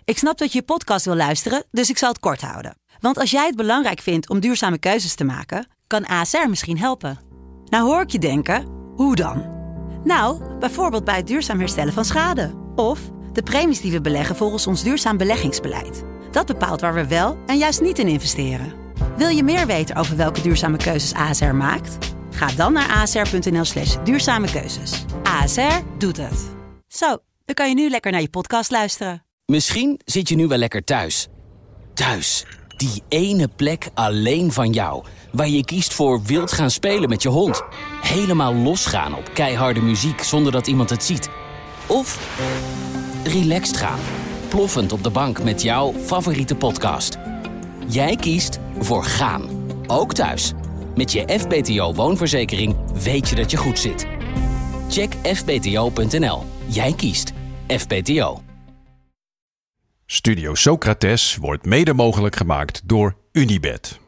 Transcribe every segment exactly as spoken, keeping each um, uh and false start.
Ik snap dat je je podcast wil luisteren, dus ik zal het kort houden. Want als jij het belangrijk vindt om duurzame keuzes te maken, kan A S R misschien helpen. Nou hoor ik je denken, hoe dan? Nou, bijvoorbeeld bij het duurzaam herstellen van schade. Of de premies die we beleggen volgens ons duurzaam beleggingsbeleid. Dat bepaalt waar we wel en juist niet in investeren. Wil je meer weten over welke duurzame keuzes A S R maakt? Ga dan naar asr.nl slash duurzame keuzes. A S R doet het. Zo, dan kan je nu lekker naar je podcast luisteren. Misschien zit je nu wel lekker thuis. Thuis, die ene plek alleen van jou. Waar je kiest voor wild gaan spelen met je hond. Helemaal losgaan op keiharde muziek zonder dat iemand het ziet. Of relaxed gaan. Ploffend op de bank met jouw favoriete podcast. Jij kiest voor gaan. Ook thuis. Met je F B T O-woonverzekering weet je dat je goed zit. Check f b t o punt n l. Jij kiest F B T O. Studio Socrates wordt mede mogelijk gemaakt door Unibed.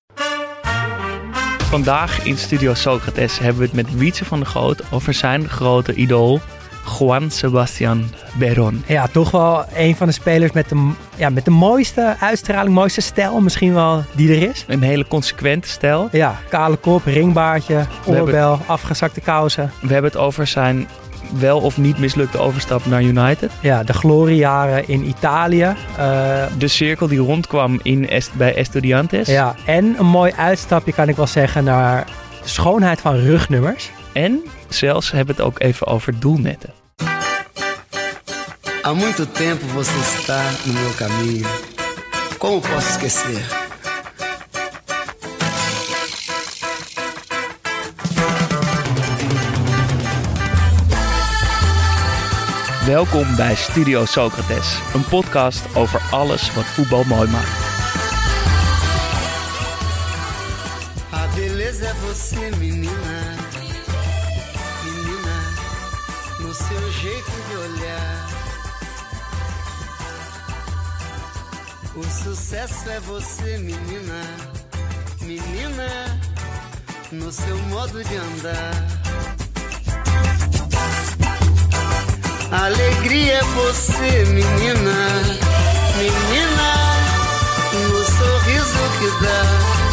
Vandaag in Studio Socrates hebben we het met Wietse van der Goot over zijn grote idool, Juan Sebastián Verón. Ja, toch wel een van de spelers met de, ja, met de mooiste uitstraling, mooiste stijl misschien wel die er is. Een hele consequente stijl. Ja, kale kop, ringbaardje, oorbel, hebben, afgezakte kousen. We hebben het over zijn wel of niet mislukte overstap naar United. Ja, de gloriejaren in Italië. Uh, de cirkel die rondkwam in Est, bij Estudiantes. Ja, en een mooi uitstapje kan ik wel zeggen naar de schoonheid van rugnummers. En zelfs hebben we het ook even over doelnetten. Há muito tempo você está no meu caminho. Como posso esquecer? Welkom bij Studio Socrates, een podcast over alles wat voetbal mooi maakt. A beleza é você, menina. Menina, no seu jeito de olhar. O sucesso é você, menina. Menina, no seu modo de andar. Alegria é você, menina, menina, no sorriso que dá.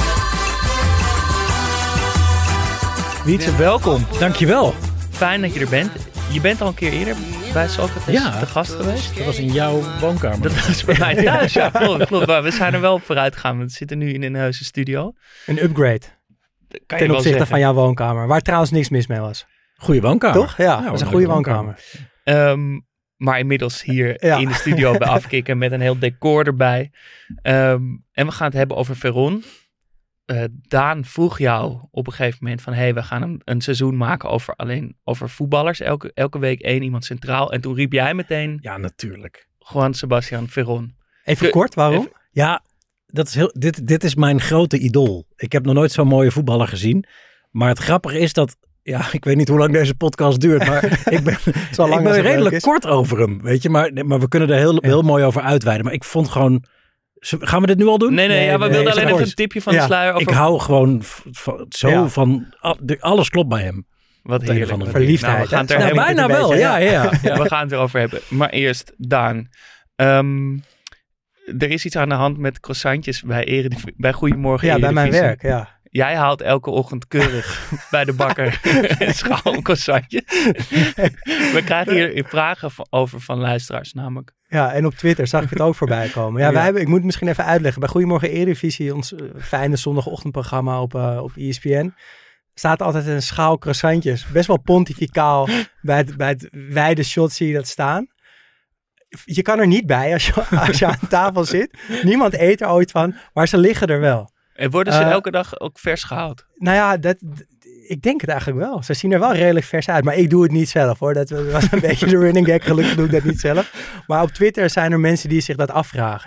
Wietse, welkom. Dankjewel. Fijn dat je er bent. Je bent al een keer eerder bij Socrates ja, te gast geweest. Dat was in jouw woonkamer. Dat was bij mij thuis, ja, klopt, klopt. Maar we zijn er wel op vooruit gegaan. We zitten nu in een heuse studio. Een upgrade. Kan ten opzichte van jouw woonkamer, waar trouwens niks mis mee was. Goeie woonkamer. Toch? Ja, ja dat is een goede woonkamer. woonkamer. Um, maar inmiddels hier ja. in de studio bij Afkikken met een heel decor erbij. Um, en we gaan het hebben over Verón. Uh, Daan vroeg jou op een gegeven moment van... hey, we gaan een, een seizoen maken over alleen over voetballers. Elke, elke week één iemand centraal. En toen riep jij meteen... Ja, natuurlijk. Juan Sebastián Verón. Even Kun, kort, waarom? Even, ja, dat is heel, dit, dit is mijn grote idool. Ik heb nog nooit zo'n mooie voetballer gezien. Maar het grappige is dat... Ja, ik weet niet hoe lang deze podcast duurt, maar ik ben, lang ik ben redelijk kort over hem, weet je. Maar, maar we kunnen er heel, heel mooi over uitweiden. Maar ik vond gewoon... Gaan we dit nu al doen? Nee, nee, nee ja, we nee, wilden alleen even een tipje van ja, de sluier over... Ik hou gewoon van, zo ja. van... Alles klopt bij hem. Wat heerlijk. Van verliefdheid. Nou, we gaan het er nou, bijna wel, ja, ja, ja. ja. We gaan het erover hebben. Maar eerst, Daan. Um, er is iets aan de hand met croissantjes bij, Erediv- bij Goedemorgen Ja, Eredivisie. bij mijn werk, ja. Jij haalt elke ochtend keurig bij de bakker een schaal een croissantje. We krijgen hier vragen over van luisteraars namelijk. Ja, en op Twitter zag ik het ook voorbij komen. Ja, ja. Wij hebben, ik moet het misschien even uitleggen. Bij Goedemorgen Eredivisie, ons uh, fijne zondagochtendprogramma op, uh, op E S P N... staat altijd een schaal croissantjes. Best wel pontificaal. bij, het, bij het wijde shot zie je dat staan. Je kan er niet bij als je, als je aan tafel zit. Niemand eet er ooit van, maar ze liggen er wel. En worden ze uh, elke dag ook vers gehaald? Nou ja, dat, ik denk het eigenlijk wel. Ze zien er wel redelijk vers uit. Maar ik doe het niet zelf hoor. Dat was een beetje de running gag. Gelukkig doe ik dat niet zelf. Maar op Twitter zijn er mensen die zich dat afvragen. Ja.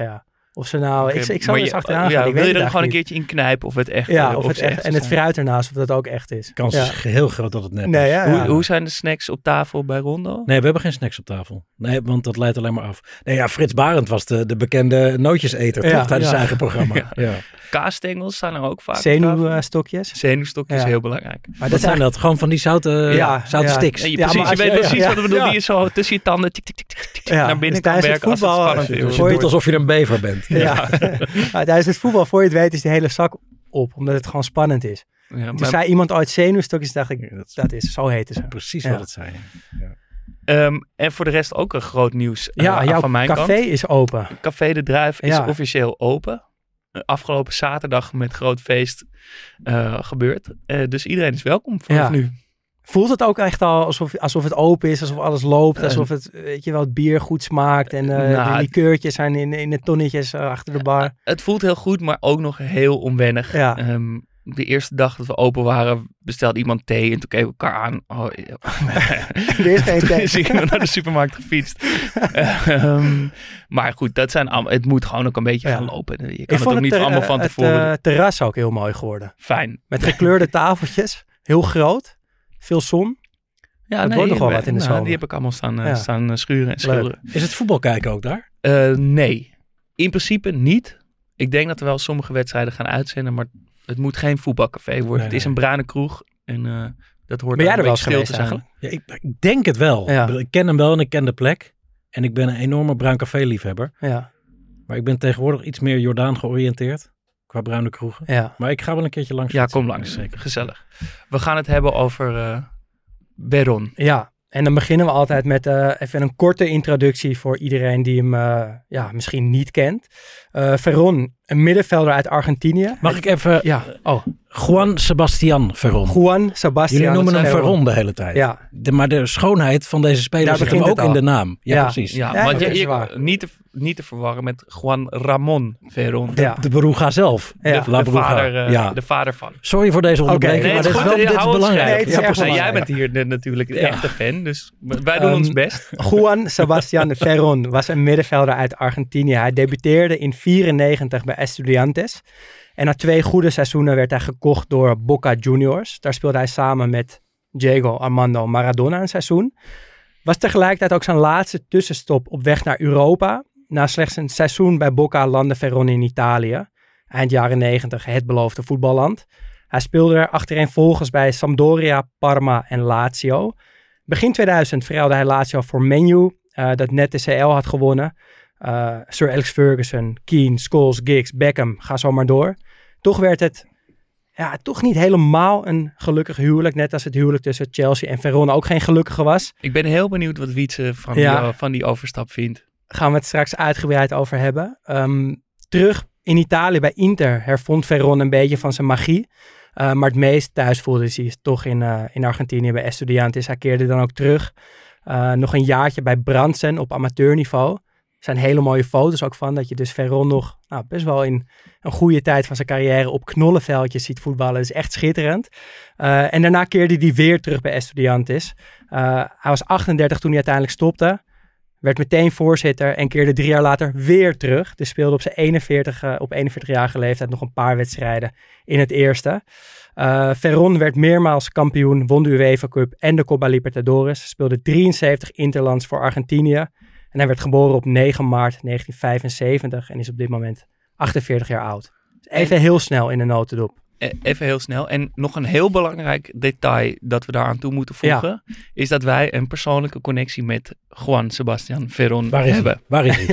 Of ze nou... Okay, ik, ik zal er eens achteraan ja, gaan. Ik wil weet je er het gewoon een niet. keertje in knijpen of het echt Ja, uh, of, of het ze echt, echt en het zijn. fruit ernaast, of dat ook echt is. De kans ja. is heel groot dat het net Nee, is. ja, ja. Hoe, hoe zijn de snacks op tafel bij Rondo? Nee, we hebben geen snacks op tafel. Nee, want dat leidt alleen maar af. Nee, ja, Frits Barend was de, de bekende nootjeseter, Ja, toch? Tijdens ja. zijn eigen programma. Ja. Ja. Kaasstengels zijn er ook vaak op tafel. Zenuwstokjes. Zenuwstokjes is Ja. Oh, heel belangrijk. Maar Wat zijn dat? Gewoon van die zoute, Ja, zoute ja. sticks. Nee, je, Ja, precies, maar als je weet je- precies ja, wat ik bedoel. ja. Die is zo tussen je tanden tik, tik, tik, tik, tik, Ja, naar binnen tijdens kan het werken als het voetbal, spannend eh, is. Het voor voelt je- alsof je een bever bent. Ja. Maar tijdens het voetbal, voor je het weet, is die hele zak op. Omdat het gewoon spannend is. Ja, Toen maar, zei iemand ooit zenuwstokjes, dacht ik, dat is, zo heten ze. Precies Ja. wat het zijn. Ja. ehm, en voor de rest ook een groot nieuws uh, Ja, jouw van mijn café kant. is open. Café De Druif is Ja. officieel open. Uh, afgelopen zaterdag met groot feest uh, gebeurd. Uh, dus iedereen is welkom vanaf Ja. nu. Voelt het ook echt al alsof, alsof het open is, alsof alles loopt, Uh, alsof het, weet je wel, het bier goed smaakt en uh, nou, de likeurtjes zijn in, in de tonnetjes uh, achter de bar. Het voelt heel goed, maar ook nog heel onwennig. Ja. Um, de eerste dag dat we open waren, bestelde iemand thee en toen keken we elkaar aan. Oh, ja. Er is geen Toen thee. is iemand naar de supermarkt gefietst. um, maar goed, dat zijn allemaal, het moet gewoon ook een beetje Ja. gaan lopen. Je kan Ik het vond ook niet ter- allemaal van het tevoren. uh, terras ook heel mooi geworden. Fijn. Met gekleurde tafeltjes, heel groot, veel zon. Ja, Het wordt nog wel wat in de nou, zomer. Die heb ik allemaal staan, uh, Ja. staan uh, schuren en schilderen. Is het voetbal kijken ook daar? Uh, nee, in principe niet. Ik denk dat er wel sommige wedstrijden gaan uitzenden, maar het moet geen voetbalcafé worden. Nee, het is nee. een bruine kroeg en uh, dat hoort Ben jij daar er wel een eens beetje stil geweest te zijn. Ja, ik, ik denk het wel. Ja. Ik bedoel, Ik ken hem wel en ik ken de plek. En ik ben een enorme bruin café liefhebber. Ja, Maar ik ben tegenwoordig iets meer Jordaan georiënteerd. Qua bruine kroegen. ja. Maar ik ga wel een keertje langs. Ja, fietsen. kom langs. Zeker. Gezellig. We gaan het hebben over uh, Veron. Ja, en dan beginnen we altijd met uh, even een korte introductie voor iedereen die hem uh, ja, misschien niet kent. Uh, Veron, een middenvelder uit Argentinië. Mag ik even... Ja, oh, Juan Sebastian Veron. Juan Sebastian. Jullie noemen hem Veron. Veron de hele tijd. Ja, De, maar de schoonheid van deze speler Daar zit hem begint ook het in al. de naam. Ja, Ja. precies. Ja, Ja, want dat je, is je- waar. niet, te, niet te verwarren met Juan Ramon Veron. ja. De Beruga zelf. Ja. De, La de, Beruga. vader, uh, Ja. de vader van. Sorry voor deze onderbreking, Nee, maar het dit is is, goed, wel, ja, dit is hou ons belangrijk. scherp. Nee, het is ja, echt precies. En jij belangrijk. bent hier de, natuurlijk de Ja. echte fan, dus wij doen Um, ons best. Juan Sebastian Veron was een middenvelder uit Argentinië. Hij debuteerde in vierennegentig bij Estudiantes. En na twee goede seizoenen werd hij gekocht door Boca Juniors. Daar speelde hij samen met Diego Armando Maradona een seizoen. Was tegelijkertijd ook zijn laatste tussenstop op weg naar Europa. Na slechts een seizoen bij Boca landde Veron in Italië. Eind jaren negentig het beloofde voetballand. Hij speelde er achtereenvolgens bij Sampdoria, Parma en Lazio. Begin tweeduizend verruilde hij Lazio voor Man U, uh, dat net de C L had gewonnen. Uh, Sir Alex Ferguson, Keane, Scholes, Giggs, Beckham, ga zo maar door. Toch werd het ja, toch niet helemaal een gelukkig huwelijk. Net als het huwelijk tussen Chelsea en Veron ook geen gelukkige was. Ik ben heel benieuwd wat Wietse van, Ja. die, van die overstap vindt. Gaan we het straks uitgebreid over hebben. Um, terug in Italië bij Inter hervond Veron een beetje van zijn magie. Uh, maar het meest thuis voelde hij zich toch in, uh, in Argentinië bij Estudiantes. Hij keerde dan ook terug. Uh, nog een jaartje bij Brandsen op amateurniveau. Er zijn hele mooie foto's ook van. Dat je dus Veron nog nou, best wel in een goede tijd van zijn carrière op knollenveldjes ziet voetballen. Dat is echt schitterend. Uh, en daarna keerde hij weer terug bij Estudiantes. Uh, hij was achtendertig toen hij uiteindelijk stopte. Werd meteen voorzitter en keerde drie jaar later weer terug. Dus speelde op zijn eenenveertig, uh, op eenenveertigjarige leeftijd nog een paar wedstrijden in het eerste. Uh, Veron werd meermaals kampioen, won de UEFA Cup en de Copa Libertadores. Speelde drieënzeventig interlands voor Argentinië. En hij werd geboren op negen maart negentien vijfenzeventig en is op dit moment achtenveertig jaar oud. Dus even heel snel in de notendop. Even heel snel. En nog een heel belangrijk detail dat we daaraan toe moeten voegen. Ja. Is dat wij een persoonlijke connectie met Juan Sebastian Veron Waar is hebben. Hij? Waar is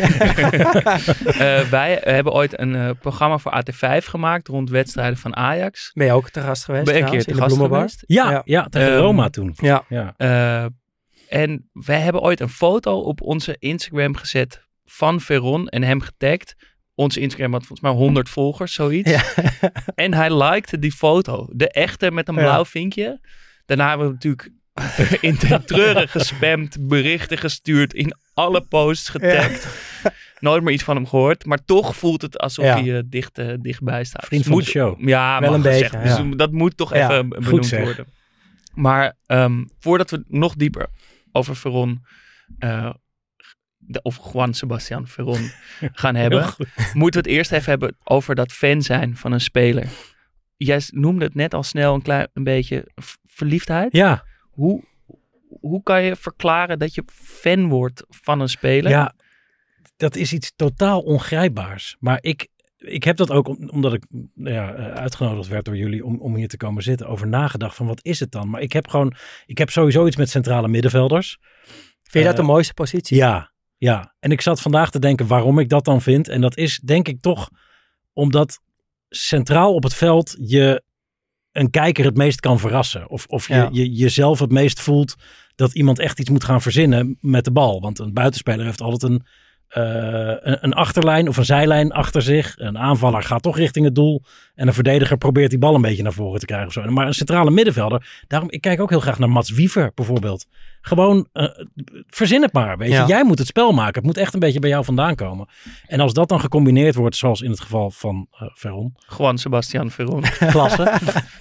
hij? uh, wij hebben ooit een uh, programma voor A T vijf gemaakt rond wedstrijden van Ajax. Ben je ook te gast geweest? Ben je een keer te in de gast Bloemenbar? geweest? Ja, ja. ja tegen Um, Roma toen. Ja. ja. Uh, en wij hebben ooit een foto op onze Instagram gezet van Veron en hem getagd. Onze Instagram had volgens mij honderd volgers, zoiets. Ja. En hij likte die foto. De echte met een Ja. blauw vinkje. Daarna hebben we natuurlijk in de treuren gespamd, berichten gestuurd, in alle posts getagd. Ja. Nooit meer iets van hem gehoord. Maar toch voelt het alsof Ja. hij uh, dicht, uh, dichtbij staat. Vriend dus van moet, de show. Ja, Wel mag een gezegd. beetje, ja. Dus dat moet toch Ja. even Goed benoemd zeg. worden. Maar um, voordat we nog dieper over Veron uh, de, of Juan Sebastian Veron gaan hebben, moeten we het eerst even hebben over dat fan zijn van een speler. Jij noemde het net al snel een klein een beetje verliefdheid. Ja. Hoe, hoe kan je verklaren dat je fan wordt van een speler? Ja, dat is iets totaal ongrijpbaars. Maar ik, ik heb dat ook, omdat ik ja, uitgenodigd werd door jullie om, om hier te komen zitten, over nagedacht van wat is het dan? Maar ik heb gewoon, ik heb sowieso iets met centrale middenvelders. Vind je dat uh, de mooiste positie? Ja, ja. En ik zat vandaag te denken waarom ik dat dan vind. En dat is denk ik toch omdat centraal op het veld je een kijker het meest kan verrassen. Of, of je, ja. je jezelf het meest voelt dat iemand echt iets moet gaan verzinnen met de bal. Want een buitenspeler heeft altijd een, uh, een, een achterlijn of een zijlijn achter zich. Een aanvaller gaat toch richting het doel. En een verdediger probeert die bal een beetje naar voren te krijgen. Of zo. Maar een centrale middenvelder, daarom, ik kijk ook heel graag naar Mats Wiever bijvoorbeeld. Gewoon, uh, verzin het maar. Weet je. Ja. Jij moet het spel maken. Het moet echt een beetje bij jou vandaan komen. En als dat dan gecombineerd wordt, zoals in het geval van uh, Veron. Juan Sebastian Veron. Klasse.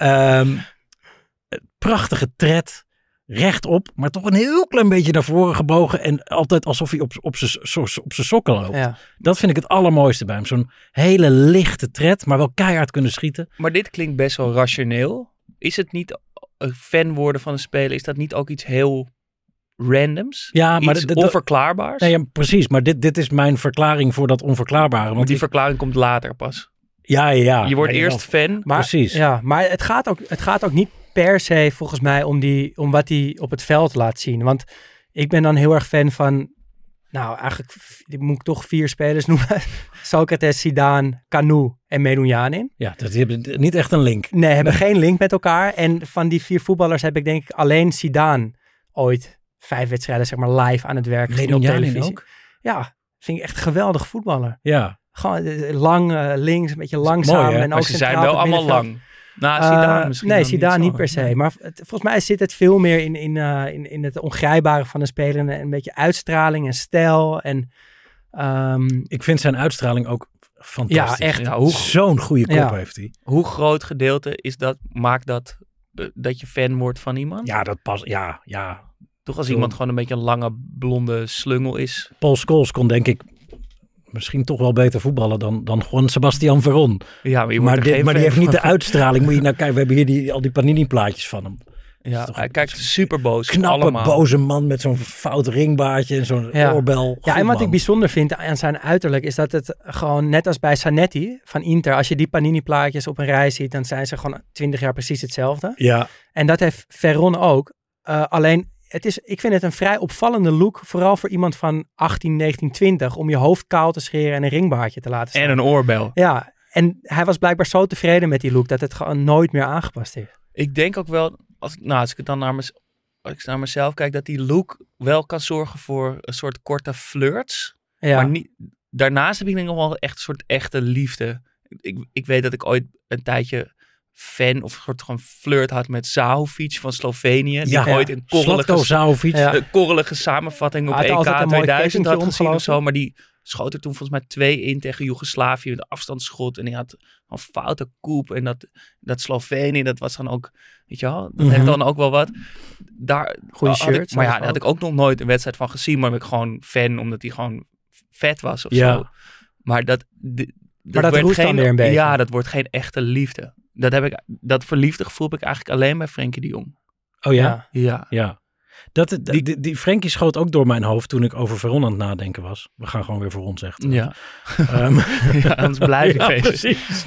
um, prachtige tred. Rechtop, maar toch een heel klein beetje naar voren gebogen. En altijd alsof hij op, op zijn sokken loopt. Ja. Dat vind ik het allermooiste bij hem. Zo'n hele lichte tred, maar wel keihard kunnen schieten. Maar dit klinkt best wel rationeel. Is het niet een fan worden van een speler? Is dat niet ook iets heel randoms? Ja, maar iets d- d- onverklaarbaars? Nee, ja, precies, maar dit, dit is mijn verklaring voor dat onverklaarbare. Want maar die ik, verklaring komt later pas. Ja, ja. Je wordt nee, eerst wel, fan. Maar, precies. Ja, maar het gaat, ook, het gaat ook niet per se volgens mij om, die, om wat hij op het veld laat zien. Want ik ben dan heel erg fan van, nou eigenlijk ik moet ik toch vier spelers noemen. Socrates, Zidane, Canu en Medunjanin. Ja, dat die hebben niet echt een link. Nee, hebben geen link met elkaar. En van die vier voetballers heb ik denk ik alleen Zidane ooit vijf wedstrijden zeg maar live aan het werk gezien op televisie. Ook? Ja, vind ik echt een geweldig voetballer. Ja. Gewoon uh, lang uh, links, een beetje langzaam. Mooi, en maar ook ze zijn centraal wel op het allemaal middenveld. lang. Nou, Zidane Uh, misschien nee, dan Zidane niet, zo. per se. Nee. Maar het, volgens mij zit het veel meer in, in, uh, in, in het ongrijpbare van een speler. En een beetje uitstraling en stijl. En, um, ik vind zijn uitstraling ook fantastisch. Ja, echt. Ja, hoe, Zo'n goede kop Ja. heeft hij. hoe groot gedeelte is dat, maakt dat uh, dat je fan wordt van iemand? Ja, dat past. Ja, ja. Toch als Zo. iemand gewoon een beetje een lange blonde slungel is. Paul Scholes kon denk ik misschien toch wel beter voetballen dan, dan Juan Sebastian Veron. Ja, maar, je wordt Maar, er dit, geen maar die fan heeft niet de van. uitstraling. Moet je nou kijken, we hebben hier die, al die Panini-plaatjes van hem. Ja, toch- hij kijkt super boos. Knappe, allemaal. boze man met zo'n fout ringbaardje en zo'n Ja. oorbel. ja, Goed en wat man. ik bijzonder vind aan zijn uiterlijk is dat het gewoon net als bij Zanetti van Inter. Als je die Panini-plaatjes op een rij ziet, dan zijn ze gewoon twintig jaar precies hetzelfde. Ja, En dat heeft Veron ook. Uh, alleen, het is, ik vind het een vrij opvallende look. Vooral voor iemand van achttien, negentien, twintig. Om je hoofd kaal te scheren en een ringbaardje te laten staan. En een oorbel. Ja, en hij was blijkbaar zo tevreden met die look dat het gewoon nooit meer aangepast is. Ik denk ook wel, als, ik- nou, als ik het dan naar, mez, als ik naar mezelf kijk, dat die look wel kan zorgen voor een soort korte flirts. Ja, Maar niet, daarnaast heb ik denk ik nog wel echt een soort echte liefde. Ik, ik weet dat ik ooit een tijdje fan of een soort gewoon flirt had met Zahovic van Slovenië. Die Ja, ik ooit ja. een Slatko korrelige, Zahovic. Ja. een korrelige samenvatting op Hij had E K altijd een mooi tweeduizend had kettingje gezien of omgelopen. zo. Maar die schoot er toen volgens mij twee in tegen Joegoslavië met een afstandsschot. En die had een foute koep. En dat, dat Slovenië, dat was dan ook, weet je wel, dat Mhm. heeft dan ook wel wat. Daar Goeie had ik- shirts Maar ja, ook. daar had ik ook nog nooit een wedstrijd van gezien. Maar ben ik gewoon fan omdat hij gewoon vet was of Ja. zo. Maar dat, d- Maar dat werd roest dan geen, weer een beetje. Ja, dat wordt geen echte liefde. Dat, heb ik, dat verliefde gevoel heb ik eigenlijk alleen bij Frenkie de Jong. Oh ja? Ja. Ja. Dat, die, Die- die, die Frenkie schoot ook door mijn hoofd toen ik over Veron aan het nadenken was. We gaan gewoon weer voor ons zeggen. Ja. Ehm, Ja, anders blijf ik ja, feesten. precies.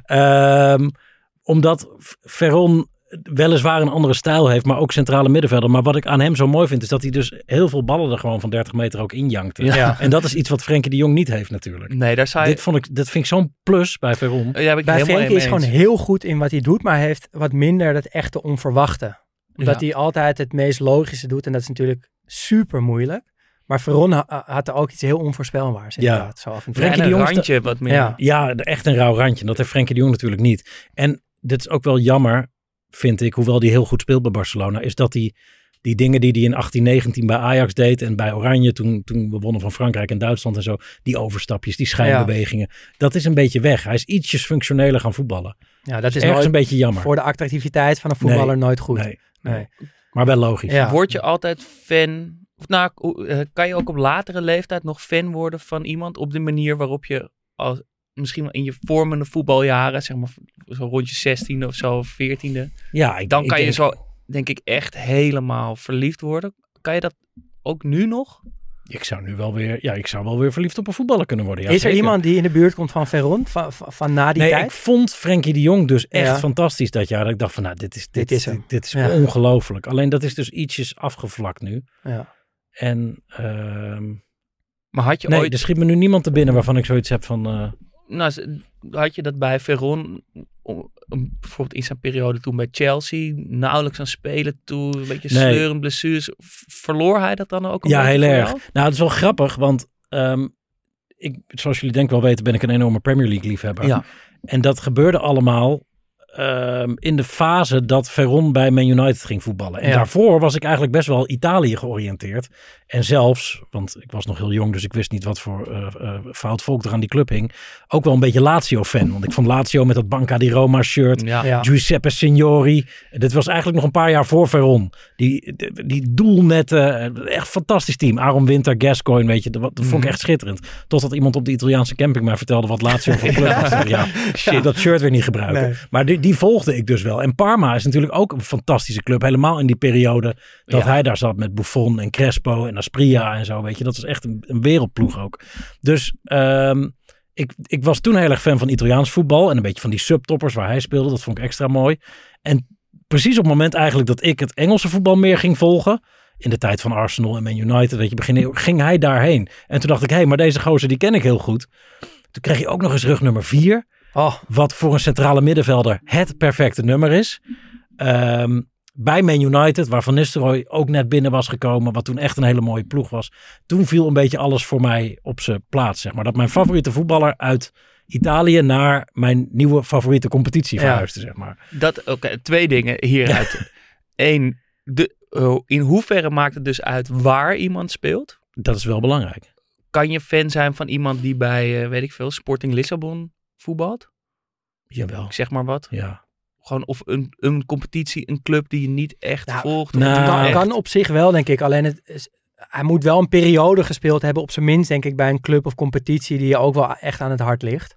Ehm, omdat Veron weliswaar een andere stijl heeft, maar ook centrale middenvelder. Maar wat ik aan hem zo mooi vind, is dat hij dus heel veel ballen er gewoon van dertig meter ook injankte. Ja. En dat is iets wat Frenkie de Jong niet heeft natuurlijk. Nee, daar zou je... Dit, vond ik, dat vind ik zo'n plus bij Veron. Ja, heb ik Bij helemaal Frenkie is mee gewoon eens. heel goed in wat hij doet, maar hij heeft wat minder dat echte onverwachte. Omdat Ja. hij altijd het meest logische doet en dat is natuurlijk super moeilijk. Maar Veron ha- had er ook iets heel onvoorspelbaars inderdaad. Zo af en toe. Ja, Frenkie en de een Jong is de- randje wat meer. Ja. Ja, echt een rauw randje. Dat heeft Frenkie de Jong natuurlijk niet. En dit is ook wel jammer, vind ik, hoewel die heel goed speelt bij Barcelona, is dat hij die dingen die hij in achttien negentien bij Ajax deed en bij Oranje, toen, toen we wonnen van Frankrijk en Duitsland en zo, die overstapjes, die schijnbewegingen, dat is een beetje weg. Hij is ietsjes functioneler gaan voetballen. Ja, dat Dat is is ergens nooit een beetje jammer. voor de attractiviteit van een voetballer nooit goed. Nee, Nee. maar wel logisch. Ja. Word je altijd fan Nou, uh, kan je ook op latere leeftijd nog fan worden van iemand op de manier waarop je als, misschien wel in je vormende voetbaljaren, zeg maar zo rond je zestiende of zo, veertiende. Ja, ik, dan ik kan denk, je zo, denk ik, echt helemaal verliefd worden. Kan je dat ook nu nog? Ik zou nu wel weer, ja, ik zou wel weer verliefd op een voetballer kunnen worden. Ja, is er zeker. iemand die in de buurt komt van Veron, van, van, van na die nee, tijd? ik vond Frenkie de Jong dus echt Ja. fantastisch dat jaar. Dat ik dacht van, nou, dit is, dit, Dit is dit, hem. dit is Ja. ongelooflijk. Alleen dat is dus ietsjes afgevlakt nu. Ja. En ehm, Maar had je nee, ooit... er schiet me nu niemand te binnen waarvan ik zoiets heb van... Uh, Nou, had je dat bij Veron, om, om, bijvoorbeeld in zijn periode toen bij Chelsea, nauwelijks aan spelen toe, een beetje Nee. sleurend blessures. Verloor hij dat dan ook een ja, beetje heel voor erg. jou? Nou, het is wel grappig, want um, ik, zoals jullie denk wel weten ben ik een enorme Premier League liefhebber. Ja. En dat gebeurde allemaal um, in de fase dat Veron bij Man United ging voetballen. En Ja. daarvoor was ik eigenlijk best wel Italië georiënteerd. En zelfs, want ik was nog heel jong, dus ik wist niet wat voor uh, uh, fout volk er aan die club hing. Ook wel een beetje Lazio-fan. Want ik vond Lazio met dat Banca di Roma shirt. Ja. Ja. Giuseppe Signori. Dit was eigenlijk nog een paar jaar voor Veron. Die, die, die doelnetten, echt fantastisch team. Aaron Winter, Gascoigne, weet je. Dat, dat vond ik echt schitterend. Totdat iemand op de Italiaanse camping mij vertelde wat Lazio voor club was. Ja, shit, dat shirt weer niet gebruiken. Nee. Maar die, die volgde ik dus wel. En Parma is natuurlijk ook een fantastische club. Helemaal in die periode dat Ja. hij daar zat met Buffon en Crespo en Aspria en zo. Weet je, dat was echt een, een wereldploeg ook. Dus um, ik, ik was toen heel erg fan van Italiaans voetbal. En een beetje van die subtoppers waar hij speelde. Dat vond ik extra mooi. En precies op het moment eigenlijk dat ik het Engelse voetbal meer ging volgen. In de tijd van Arsenal en Man United. Weet je, begin, ging hij daarheen. En toen dacht ik, hé, hey, maar deze gozer die ken ik heel goed. Toen kreeg je ook nog eens rug nummer vier. Oh, Wat voor een centrale middenvelder het perfecte nummer is. Um, bij Man United, waar Van Nistelrooy ook net binnen was gekomen. Wat toen echt een hele mooie ploeg was. Toen viel een beetje alles voor mij op zijn plaats. Zeg maar. Dat mijn favoriete voetballer uit Italië naar mijn nieuwe favoriete competitie Ja. verhuisde. Zeg maar. Dat, oké, okay, twee dingen hieruit. Eén, de, uh, in hoeverre maakt het dus uit waar iemand speelt? Dat is wel belangrijk. Kan je fan zijn van iemand die bij, uh, weet ik veel, Sporting Lissabon voetbalt? Jawel. Ik zeg maar wat. Ja. Gewoon of een, een competitie, een club die je niet echt Nou, volgt. nou, of Het kan, echt. kan op zich wel, denk ik. Alleen het is, hij moet wel een periode gespeeld hebben, op zijn minst, denk ik, bij een club of competitie die je ook wel echt aan het hart ligt.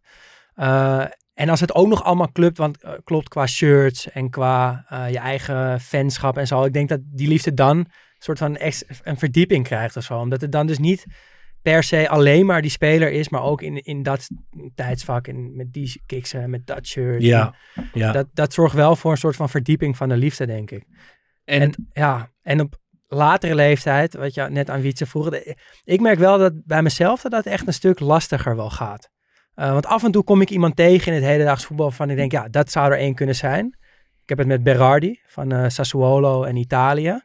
Uh, en als het ook nog allemaal klopt, want uh, klopt qua shirts en qua uh, je eigen fanschap en zo. Ik denk dat die liefde dan een soort van ex, een verdieping krijgt of zo. Omdat het dan dus niet per se alleen maar die speler is, maar ook in, in dat tijdsvak en met die kiksen, met dat shirt. Ja, ja. Dat, dat zorgt wel voor een soort van verdieping van de liefde, denk ik. En, En ja, en op latere leeftijd, wat je net aan Wietse vroeg, de- ik merk wel dat bij mezelf dat dat echt een stuk lastiger wel gaat. Uh, want af en toe kom ik iemand tegen in het hedendaags voetbal waarvan ik denk, ja, dat zou er één kunnen zijn. Ik heb het met Berardi van uh, Sassuolo en Italië.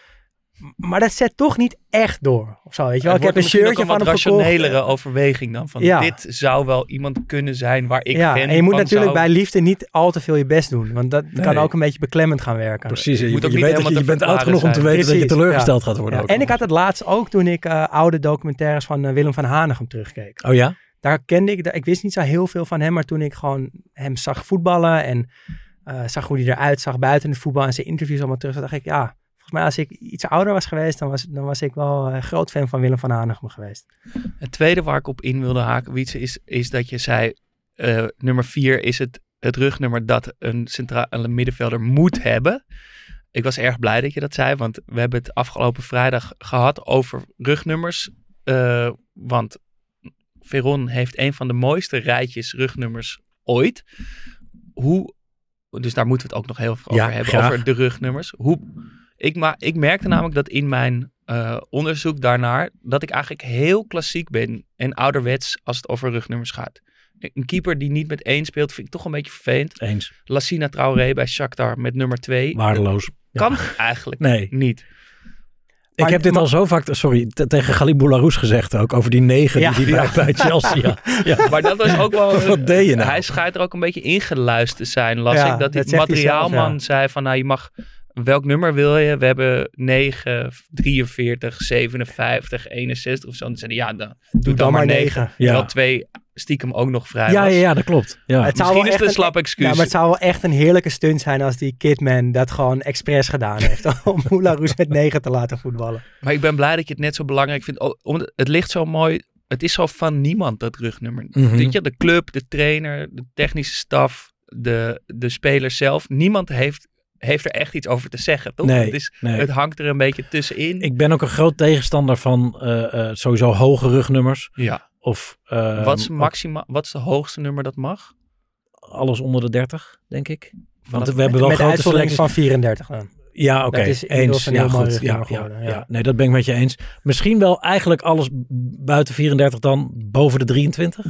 M- Maar dat zet toch niet echt door. Of zo, weet je wel? Ik heb een shirtje van hem gekocht. Een rationelere overweging dan. Van Ja. dit zou wel iemand kunnen zijn waar ik Ja, fan en je moet van natuurlijk zou... bij liefde niet al te veel je best doen. Want dat Nee. kan ook een beetje beklemmend gaan werken. Precies. Je, moet ook je niet weet dat helemaal je, je te bent oud verklaren genoeg om te zijn. weten dat je Precies, teleurgesteld ja. gaat worden. Ja, ook en ik nog had het laatst ook toen ik uh, oude documentaires van uh, Willem van Hanegem terugkeek. eens. Oh ja? Daar kende ik, ik wist niet zo heel veel van hem, maar toen ik gewoon hem zag voetballen en uh, zag hoe hij eruit zag buiten het voetbal en zijn interviews allemaal terug, dacht ik, ja, volgens mij als ik iets ouder was geweest, dan was, dan was ik wel een groot fan van Willem van Hanegem geweest. Het tweede waar ik op in wilde haken, Wietse, is, is dat je zei, uh, nummer vier is het, het rugnummer dat een centrale middenvelder moet hebben. Ik was erg blij dat je dat zei, want we hebben het afgelopen vrijdag gehad over rugnummers. Uh, want Veron heeft een van de mooiste rijtjes rugnummers ooit. Hoe, dus daar moeten we het ook nog heel veel Ja, over hebben, graag. over de rugnummers. Hoe, ik, ma- ik merkte namelijk dat in mijn uh, onderzoek daarnaar, dat ik eigenlijk heel klassiek ben en ouderwets als het over rugnummers gaat. Een keeper die niet met één speelt, vind ik toch een beetje vervelend. Eens. Lassina Traoré bij Shakhtar met nummer twee. Waardeloos. Kan Ja. eigenlijk Nee. niet. Ik Maar- heb dit maar- al zo vaak, sorry, t- tegen Galib Boularoes gezegd ook, over die negen Ja. die die bij, bij Chelsea had. Ja. Maar dat was ook wel... Wat deed je nou? Hij schijnt er ook een beetje ingeluisterd te zijn, las Ja, ik. Dat die dat zegt hij materiaalman zelf, ja. zei van, nou je mag... Welk nummer wil je? We hebben negen, drieënveertig, zevenenvijftig, eenenzestig of zo. En dan zeiden ja, dan, Doe dan maar negen. Ja. Wel twee stiekem ook nog vrij Ja, was. ja, ja, dat klopt. Ja. Het zou Misschien wel is echt het een een- slap excuus. Ja, maar het zou wel echt een heerlijke stunt zijn als die Kidman dat gewoon expres gedaan heeft. Om Moulin met negen te laten voetballen. Maar ik ben blij dat je het net zo belangrijk vindt. Oh, omdat het ligt zo mooi. Het is zo van niemand, dat rugnummer. Mhm. Weet je, de club, de trainer, de technische staf, de, de spelers zelf. Niemand heeft, heeft er echt iets over te zeggen, toch? Nee, het, is, nee. het hangt er een beetje tussenin. Ik ben ook een groot tegenstander van uh, uh, sowieso hoge rugnummers. ja. Of uh, Wat is, maxima, wat is de hoogste nummer dat mag? alles onder de dertig, denk ik. Want dat- we hebben wel Met de grote uitzondering selecties. van vierendertig dan. Ja, oké. Dat is inmiddels Eens. een Ja, heel mooi goed. Ja, rugnummer ja, geworden, ja. ja. Nee, dat ben ik met je eens. Misschien wel eigenlijk alles buiten vierendertig dan boven de drieëntwintig.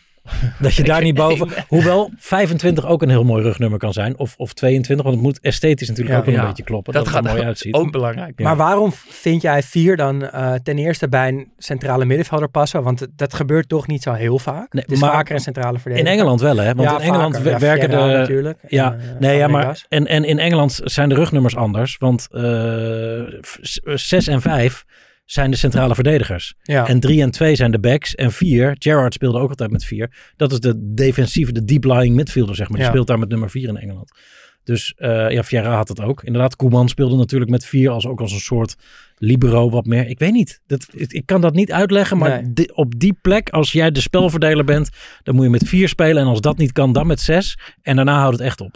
Dat je daar niet boven... Hoewel vijfentwintig ook een heel mooi rugnummer kan zijn. Of, of tweeëntwintig, want het moet esthetisch natuurlijk Ja. ook wel een Ja. beetje kloppen. Dat Dat, gaat het er mooi uitziet. ook belangrijk. Ja. Maar waarom vind jij vier dan uh, ten eerste bij een centrale middenvelder passen? Want het- dat gebeurt toch niet zo heel vaak. Nee, het is maar vaker een centrale In verdediger. Engeland wel, hè? Want Ja, in Engeland vaker. we- Ja, werken Vieira de... natuurlijk. Ja, En, uh, nee, ja, maar Fabregas. en, en in Engeland zijn de rugnummers anders. Want uh, zes en vijf zijn de centrale verdedigers. Ja. En drie en twee zijn de backs. En vier, Gerrard speelde ook altijd met vier. Dat is de defensieve, de deep lying midfielder, zeg maar. Die Ja. speelt daar met nummer vier in Engeland. Dus uh, ja, Vieira had het ook. Inderdaad, Koeman speelde natuurlijk met vier als ook als een soort libero wat meer. Ik weet niet. Dat, ik, ik kan dat niet uitleggen. Maar Nee. di- op die plek, als jij de spelverdeler bent, dan moet je met vier spelen. En als dat niet kan, dan met zes. En daarna houdt het echt op.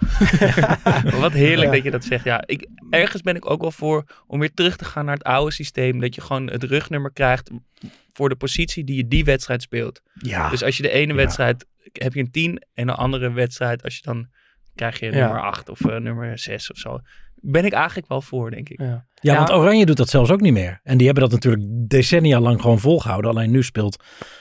Maar wat heerlijk Ja. dat je dat zegt. Ja, ik, ergens ben ik ook wel voor om weer terug te gaan naar het oude systeem. Dat je gewoon het rugnummer krijgt voor de positie die je die wedstrijd speelt. Ja. Dus als je de ene Ja. wedstrijd heb je een tien en de andere wedstrijd als je dan krijg je Ja. nummer acht of uh, nummer zes of zo. Ben ik eigenlijk wel voor, denk ik. Ja. Ja, Ja. want Oranje doet dat zelfs ook niet meer. En die hebben dat natuurlijk decennia lang gewoon volgehouden. Alleen nu speelt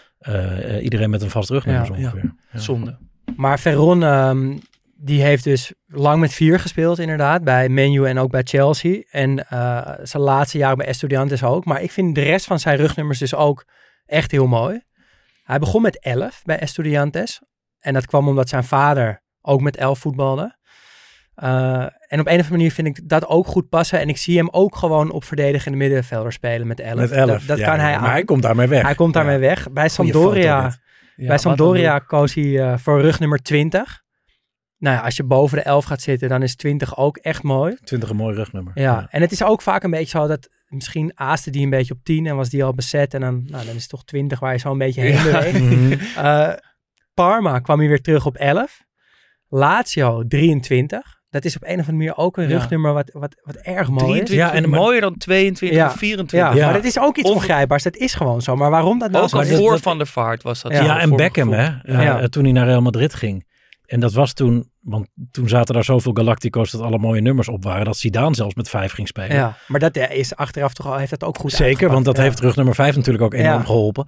uh, iedereen met een vast rugnummer Ja, zo ongeveer. Ja. Zonde. Maar Veron, um, die heeft dus lang met vier gespeeld inderdaad. Bij Man U en ook bij Chelsea. En uh, zijn laatste jaren bij Estudiantes ook. Maar ik vind de rest van zijn rugnummers dus ook echt heel mooi. Hij begon met elf bij Estudiantes. En dat kwam omdat zijn vader ook met elf voetbalde. Uh, en op een of andere manier vind ik dat ook goed passen. En ik zie hem ook gewoon op verdedigende middenvelder spelen met elf. Met elf, Dat, dat ja, kan ja, hij maar aan. hij komt daarmee weg. Hij komt daarmee Ja. weg. Bij Goeie Sampdoria... foto dit. Ja, Bij wat Sampdoria dan koos hij uh, voor rugnummer twintig. Nou ja, als je boven de elf gaat zitten, dan is twintig ook echt mooi. twintig een mooi rugnummer. Ja, en het is ook vaak een beetje zo dat misschien aaste die een beetje op tien en was die al bezet. En dan, nou, dan is het toch twintig waar je zo een beetje heen Ja. beweegt. Mhm. Uh, Parma kwam hij weer terug op elf. Lazio drieëntwintig. Dat is op een of andere manier ook een Ja. rugnummer wat, wat, wat erg mooi is. drieëntwintig, Ja, en- maar- mooier dan tweeëntwintig Ja. of vierentwintig. Ja, Ja. maar dat is ook iets Of- ongrijpbaars. Dat is gewoon zo. Maar waarom dat nou Ook zo al is? dat- voor dat- Van der Vaart was dat. Ja. zo, Ja, en voor mijn Beckham, gevoel. hè? Uh, Ja. Toen hij naar Real Madrid ging. En dat was toen, want toen zaten daar zoveel Galactico's dat alle mooie nummers op waren. Dat Zidane zelfs met vijf ging spelen. Ja, maar dat eh, is achteraf toch al, heeft dat ook goed Zeker, uitgepakt. want dat Ja. heeft rugnummer vijf natuurlijk ook enorm Ja. geholpen.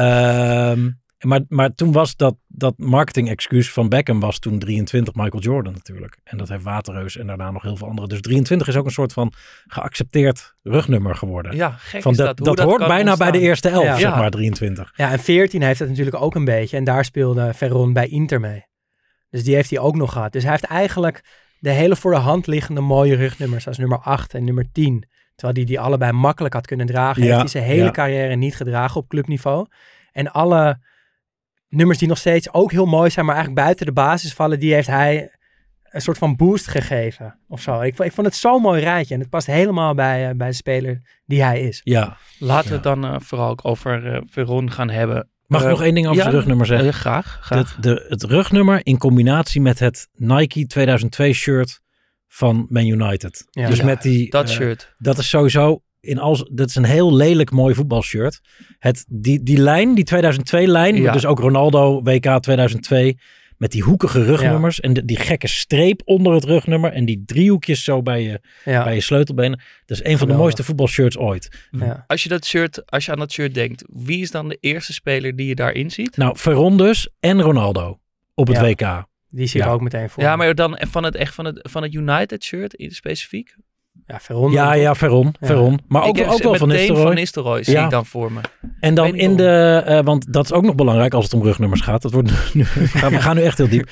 Ehm, maar, maar toen was dat, dat marketing-excuus van Beckham was toen drieëntwintig Michael Jordan natuurlijk. En dat heeft Waterreus en daarna nog heel veel andere. Dus drieëntwintig is ook een soort van geaccepteerd rugnummer geworden. Ja, gek van is dat, dat. dat, Hoe hoort kan bijna bij de ontstaan. eerste elf, Ja. zeg Ja. maar, drieëntwintig. Ja, en veertien heeft dat natuurlijk ook een beetje. En daar speelde Veron bij Inter mee. Dus die heeft hij ook nog gehad. Dus hij heeft eigenlijk de hele voor de hand liggende mooie rugnummers als nummer acht en nummer tien. Terwijl hij die allebei makkelijk had kunnen dragen. Ja, Heeft hij zijn hele ja. carrière niet gedragen op clubniveau. En alle nummers die nog steeds ook heel mooi zijn, maar eigenlijk buiten de basis vallen, die heeft hij een soort van boost gegeven. Of zo. Ik, ik vond het zo'n mooi rijtje. En het past helemaal bij, uh, bij de speler die hij is. Ja. Laten we Ja. het dan uh, vooral ook over uh, Veron gaan hebben. Mag ik Uh, nog één ding over ja, zijn rugnummer zeggen? Uh, graag, graag. Dat de, het rugnummer in combinatie met het Nike tweeduizend twee shirt van Man United. Ja. dus Ja, met die, dat eh, shirt. dat is sowieso in als dat is een heel lelijk mooi voetbalshirt. Het die die lijn, die tweeduizend twee lijn, Ja. dus ook Ronaldo W K tweeduizend twee met die hoekige rugnummers en de, die gekke streep onder het rugnummer en die driehoekjes zo bij je Ja. bij je sleutelbenen. Dat is een van de Geweldig. mooiste voetbalshirts ooit. Ja. Als je, dat shirt, als je aan dat shirt denkt, wie is dan de eerste speler die je daarin ziet? Nou, Veron dus en Ronaldo op het Ja. W K. Die zie ik Ja. ook meteen voor. Ja, maar dan van het, echt van het, van het United shirt in specifiek? Ja, Veron. Ja, ja, Veron, Ja. Veron. Maar ook, ik heb ook wel van meteen Nistelrooy. Van Nistelrooy zie Ja. ik dan voor me. En dan Weet niet in de, uh, want dat is ook nog belangrijk als het om rugnummers gaat. Dat wordt nu, we gaan nu echt heel diep.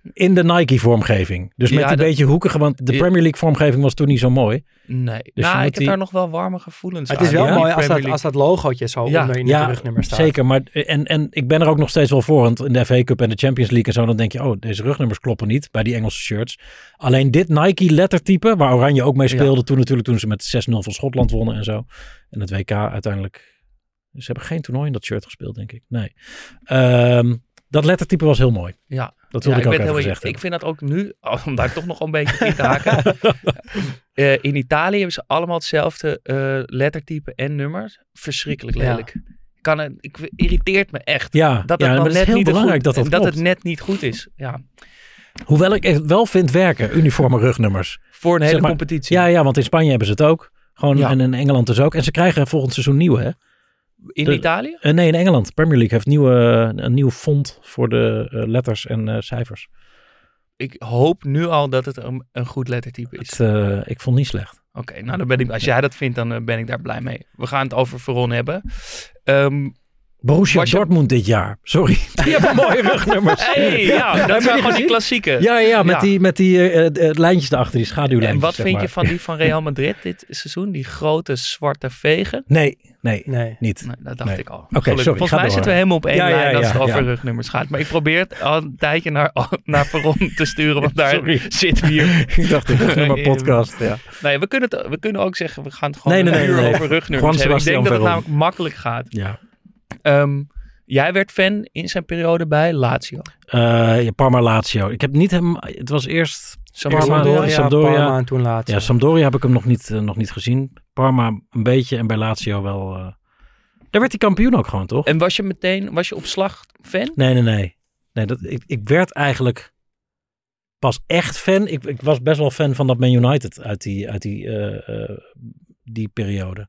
In de Nike-vormgeving. Dus met Ja, die dat- beetje hoekige, want de Ja. Premier League-vormgeving was toen niet zo mooi. Nee. Dus nou, je moet ik heb die- daar nog wel warme gevoelens Het is aan. wel Ja? mooi Die als dat, Premier als dat logootje zo Ja. onder in Ja, het rugnummer staat. Zeker, maar en, en ik ben er ook nog steeds wel voor. Want in de F A Cup en de Champions League en zo, dan denk je, oh, deze rugnummers kloppen niet bij die Engelse shirts. Alleen dit Nike-lettertype, waar Oranje ook mee speelde Ja. toen natuurlijk, toen ze met zes nul van Schotland wonnen en zo. En het W K uiteindelijk. Ze hebben geen toernooi in dat shirt gespeeld, denk ik. Nee. Ehm, dat lettertype was heel mooi. Ja. Dat wilde Ja, ik ook ben even heel- gezegd Ik hebben. vind dat ook nu, om daar toch nog een beetje in te haken. Eh, in Italië hebben ze allemaal hetzelfde eh, lettertype en nummers. Verschrikkelijk Ja. lelijk. Kan het, ik, irriteert me echt. Ja, Dat ja, het maar dan dat is net heel niet belangrijk goed, dat dat en dat klopt. het net niet goed is. Ja. Hoewel ik het wel vind werken, uniforme rugnummers. Voor een hele Zeg maar, competitie. Ja, ja, want in Spanje hebben ze het ook. Gewoon, Ja. En in Engeland dus ook. En ze krijgen volgend seizoen nieuwe, hè? In de- Italië? Eh, nee, in Engeland. Premier League heeft nieuwe, een nieuw font voor de eh, letters en eh, cijfers. Ik hoop nu al dat het een, een goed lettertype is. Het, eh, ik vond het niet slecht. Oké, nou dan ben ik, als jij dat vindt, dan eh, ben ik daar blij mee. We gaan het over Veron hebben. Ehm Borussia Was je- Dortmund dit jaar. Sorry. Die hebben mooie rugnummers. hey, ja, dat je zijn die gewoon die gezien? klassieke. Ja, ja, met Ja. die, met die eh, eh, eh, lijntjes erachter, die schaduwlijntjes. En wat zeg vind maar. je van die van Real Madrid dit seizoen? Die grote zwarte vegen? Nee, nee, Nee. niet. Nee, dat dacht Nee. ik al. Oké, Gelukkig. sorry, Volgens ga mij door. zitten we helemaal op één Ja, ja, lijn als ja, het over ja. rugnummers gaat. Maar ik probeer het al een tijdje naar, naar Veron te sturen, want daar Sorry. zitten we hier. Ik dacht, de rugnummer podcast. Ja. Nee, we kunnen, het, we kunnen ook zeggen, we gaan het gewoon Nee, nee, een nee, uur nee, nee. over rugnummers Juan hebben. Ik denk Sebastian dat het Veron. namelijk makkelijk gaat. Ja. Ehm, jij werd fan in zijn periode bij Lazio. Eh, ja, Parma Lazio. Ik heb niet hem. Het was eerst. Sampdoria. Sampdoria, Sampdoria. Parma en toen later. Ja, Sampdoria heb ik hem nog niet, eh, nog niet gezien. Parma een beetje en bij Lazio wel. eh, Daar werd hij kampioen ook gewoon, toch? En was je meteen, was je op slag fan? Nee, nee, nee. nee dat, ik, ik werd eigenlijk pas echt fan. Ik, ik was best wel fan van dat Man United uit die, uit die, eh, eh, die periode.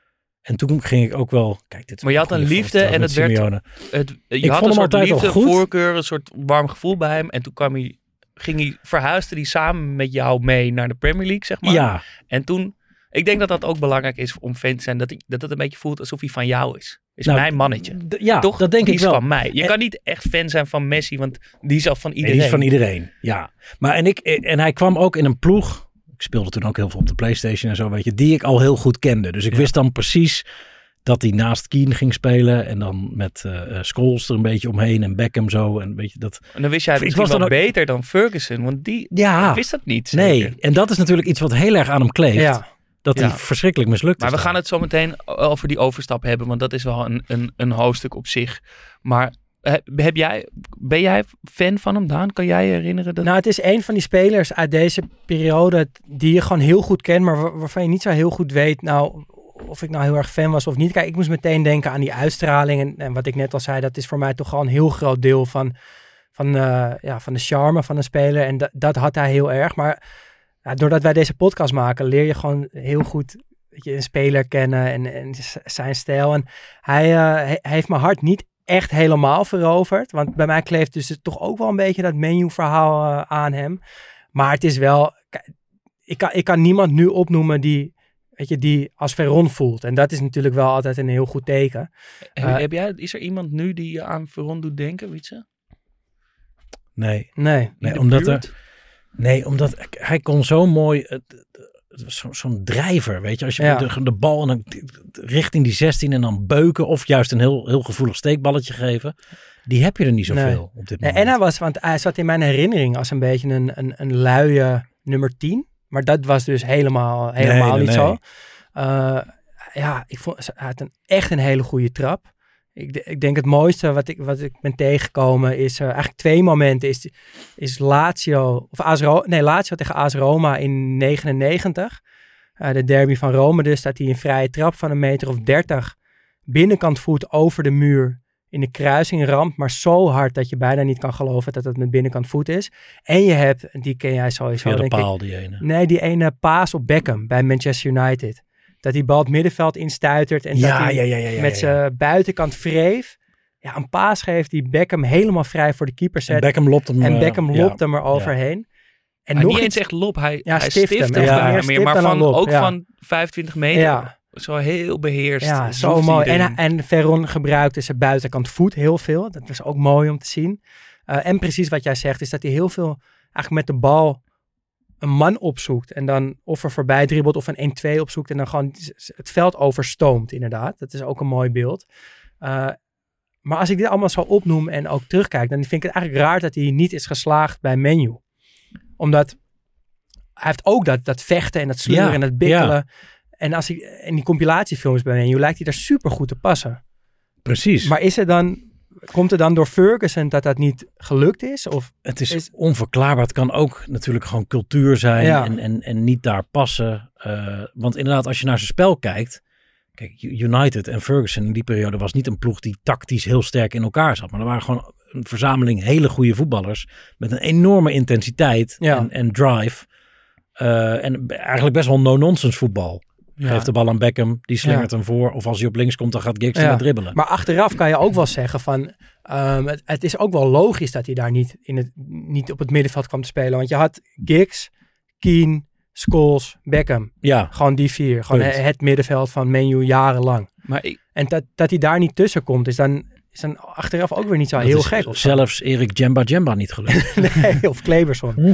En toen ging ik ook wel. Kijk, dit is Maar je had goede een liefde voorstel en met het werd- Simeone. Het, je Ik had vond een hem soort altijd al liefde, goed. voorkeur, een soort warm gevoel bij hem. En toen kwam hij, ging hij, verhuisde hij samen met jou mee naar de Premier League, zeg maar. Ja, En toen, ik denk dat dat ook belangrijk is om fan te zijn. Dat, hij, dat het een beetje voelt alsof hij van jou is. Is Nou, mijn mannetje. d- ja, Toch? dat denk die ik is wel. van mij. Je En- kan niet echt fan zijn van Messi, want die is al van Nee, iedereen. die is van iedereen, ja. Maar en, ik, en hij kwam ook in een ploeg. Ik speelde toen ook heel veel op de PlayStation en zo, weet je. Die ik al heel goed kende. Dus ik Ja. wist dan precies dat hij naast Keane ging spelen. En dan met eh uh, Scholes er een beetje omheen. En Beckham zo. En weet je dat. En dan wist jij Ik misschien was wel dan ook- beter dan Ferguson. Want die Ja, wist dat niet. nee. zeker. En dat is natuurlijk iets wat heel erg aan hem kleeft. Ja. Dat Ja. hij verschrikkelijk mislukt Maar is. we gaan daar. het zo meteen over die overstap hebben, want dat is wel een, een, een hoofdstuk op zich. Maar eh, heb jij, ben jij fan van hem, Daan? Kan jij je herinneren dat... Nou, het is een van die spelers uit deze periode die je gewoon heel goed kent, maar waar- waarvan je niet zo heel goed weet, nou, of ik nou heel erg fan was of niet. Kijk, ik moest meteen denken aan die uitstraling en, en wat ik net al zei, dat is voor mij toch wel een heel groot deel van, van, uh, ja, van de charme van een speler en dat, dat had hij heel erg. Maar ja, doordat wij deze podcast maken, leer je gewoon heel goed, weet je, een speler kennen en, en z- zijn stijl. En hij, uh, he- heeft mijn hart niet echt helemaal veroverd. Want bij mij kleeft dus het toch ook wel een beetje dat menu-verhaal uh, aan hem. Maar het is wel... Kijk, ik, kan, ik kan niemand nu opnoemen die, weet je, die als Veron voelt. En dat is natuurlijk wel altijd een heel goed teken. heb, uh, heb jij, is er iemand nu die je aan Veron doet denken, Wietse? Nee. Nee. In Nee, de omdat buurt? er, nee, omdat hij kon zo mooi... Het, het was zo, zo'n drijver, weet je. Als je Ja. de, de bal en dan richting die zestien en dan beuken... of juist een heel, heel gevoelig steekballetje geven... die heb je er niet zoveel Nee. op dit Nee, moment. en hij was, want hij zat in mijn herinnering als een beetje een, een, een luie nummer tien. Maar dat was dus helemaal, helemaal Nee, nee, niet nee. zo. Uh, ja, ik vond, hij had een, echt een hele goede trap. Ik, ik denk het mooiste wat ik, wat ik ben tegengekomen is uh, eigenlijk twee momenten. Is, is Lazio, of A S Roma, nee, Lazio tegen A S Roma in negenennegentig. Uh, de derby van Rome dus, dat hij een vrije trap van een meter of dertig binnenkant voet over de muur in de kruising ramt, maar zo hard dat je bijna niet kan geloven dat het met binnenkant voet is. En je hebt, die ken jij sowieso, Via de denk paal, ik. die ene. Nee, die ene paas op Beckham bij Manchester United. Dat die bal het middenveld instuitert en dat Ja, hij ja, ja, ja, ja, met ja. zijn buitenkant wreef. Ja, een paas geeft die Beckham helemaal vrij voor de keeper En zet. Beckham lopt hem... En eh, Beckham ja. lopt hem er overheen. En Hij nog niet iets... eens echt lop, hij, Ja, hij stift stift hem. hem Ja, bijna meer meer, stift maar dan van, een lop, ook ja. van vijfentwintig meter. Ja. Zo heel beheerst. Ja, zo zoeft hij mooi. En, erin. en Veron gebruikte zijn buitenkant voet heel veel. Dat was ook mooi om te zien. Uh, en precies wat jij zegt, is dat hij heel veel eigenlijk met de bal een man opzoekt. En dan of er voorbij dribbelt of een één twee opzoekt. En dan gewoon het veld overstoomt, inderdaad. Dat is ook een mooi beeld. Uh, maar als ik dit allemaal zo opnoem en ook terugkijk, dan vind ik het eigenlijk raar dat hij niet is geslaagd bij Man U. Omdat hij heeft ook dat, dat vechten en dat sleuren ja, en dat bikkelen. Ja. En als ik, en die compilatiefilms bij Man U lijkt hij daar super goed te passen. Precies. Maar is er dan... Komt het dan door Ferguson dat dat niet gelukt is? Of het is, is onverklaarbaar. Het kan ook natuurlijk gewoon cultuur zijn ja. en, en, en niet daar passen. Uh, want inderdaad, als je naar zijn spel kijkt... Kijk, United en Ferguson in die periode was niet een ploeg die tactisch heel sterk in elkaar zat. Maar er waren gewoon een verzameling hele goede voetballers met een enorme intensiteit ja. en, en drive. Uh, en eigenlijk best wel no-nonsense voetbal. Ja. Geeft de bal aan Beckham, die slingert ja. hem voor. Of als hij op links komt, dan gaat Giggs ja. dribbelen. Maar achteraf kan je ook wel zeggen van... Um, het, het is ook wel logisch dat hij daar niet, in het, niet op het middenveld kwam te spelen. Want je had Giggs, Keane, Scholes, Beckham. Ja. Gewoon die vier. Gewoon het, het middenveld van Man U jarenlang. Maar ik... En dat, dat hij daar niet tussen komt, is dan, is dan achteraf ook weer niet zo dat heel gek. Of zelfs Erik Djemba Djemba niet gelukt. Nee, of Kleberson.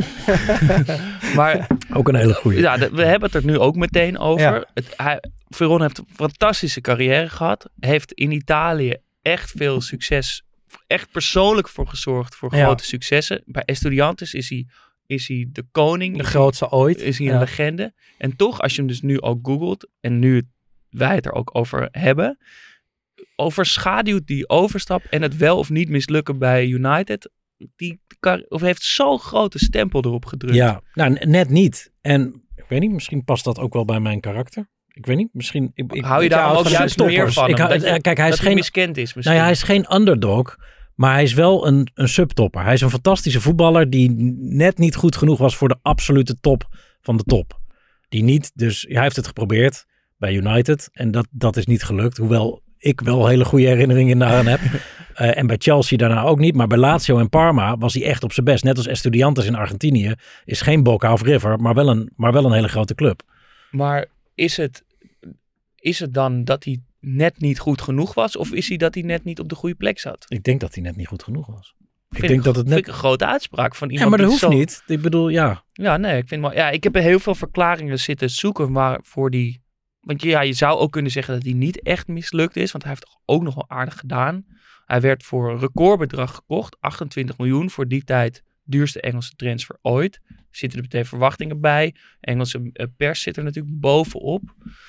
Maar ook een hele goeie. Ja, de, we hebben het er nu ook meteen over. Ja. Het, hij, Veron heeft een fantastische carrière gehad. Heeft in Italië echt veel succes, echt persoonlijk voor gezorgd voor ja. grote successen. Bij Estudiantes is hij, is hij de koning. De grootste ooit. Is hij een ja. legende. En toch, als je hem dus nu ook googelt, en nu wij het er ook over hebben, overschaduwt die overstap en het wel of niet mislukken bij United, die of heeft zo'n grote stempel erop gedrukt. Ja, nou net niet. En ik weet niet, misschien past dat ook wel bij mijn karakter. Ik weet niet, misschien... Ik, ik, hou je daar ook juist meer van? Ik, dat je, kijk, hij is geen miskend is. Nou ja, hij is geen underdog, maar hij is wel een, een subtopper. Hij is een fantastische voetballer die net niet goed genoeg was voor de absolute top van de top. Die niet, dus hij heeft het geprobeerd bij United en dat, dat is niet gelukt. Hoewel ik wel hele goede herinneringen daaraan heb. Uh, en bij Chelsea daarna ook niet. Maar bij Lazio en Parma was hij echt op zijn best. Net als Estudiantes in Argentinië is geen Boca of River, maar wel een, maar wel een hele grote club. Maar is het, is het dan dat hij net niet goed genoeg was? Of is hij dat hij net niet op de goede plek zat? Ik denk dat hij net niet goed genoeg was. Ik vind denk dat het net... vind ik een grote uitspraak van iemand. Ja, maar dat hoeft zo... niet. Ik bedoel, ja. Ja, nee, ik vind wel. Ja, ik heb er heel veel verklaringen zitten zoeken waar voor die. Want ja, je zou ook kunnen zeggen dat hij niet echt mislukt is, want hij heeft toch ook nog wel aardig gedaan. Hij werd voor een recordbedrag gekocht, achtentwintig miljoen voor die tijd, duurste Engelse transfer ooit. Er zitten er meteen verwachtingen bij. Engelse pers zit er natuurlijk bovenop.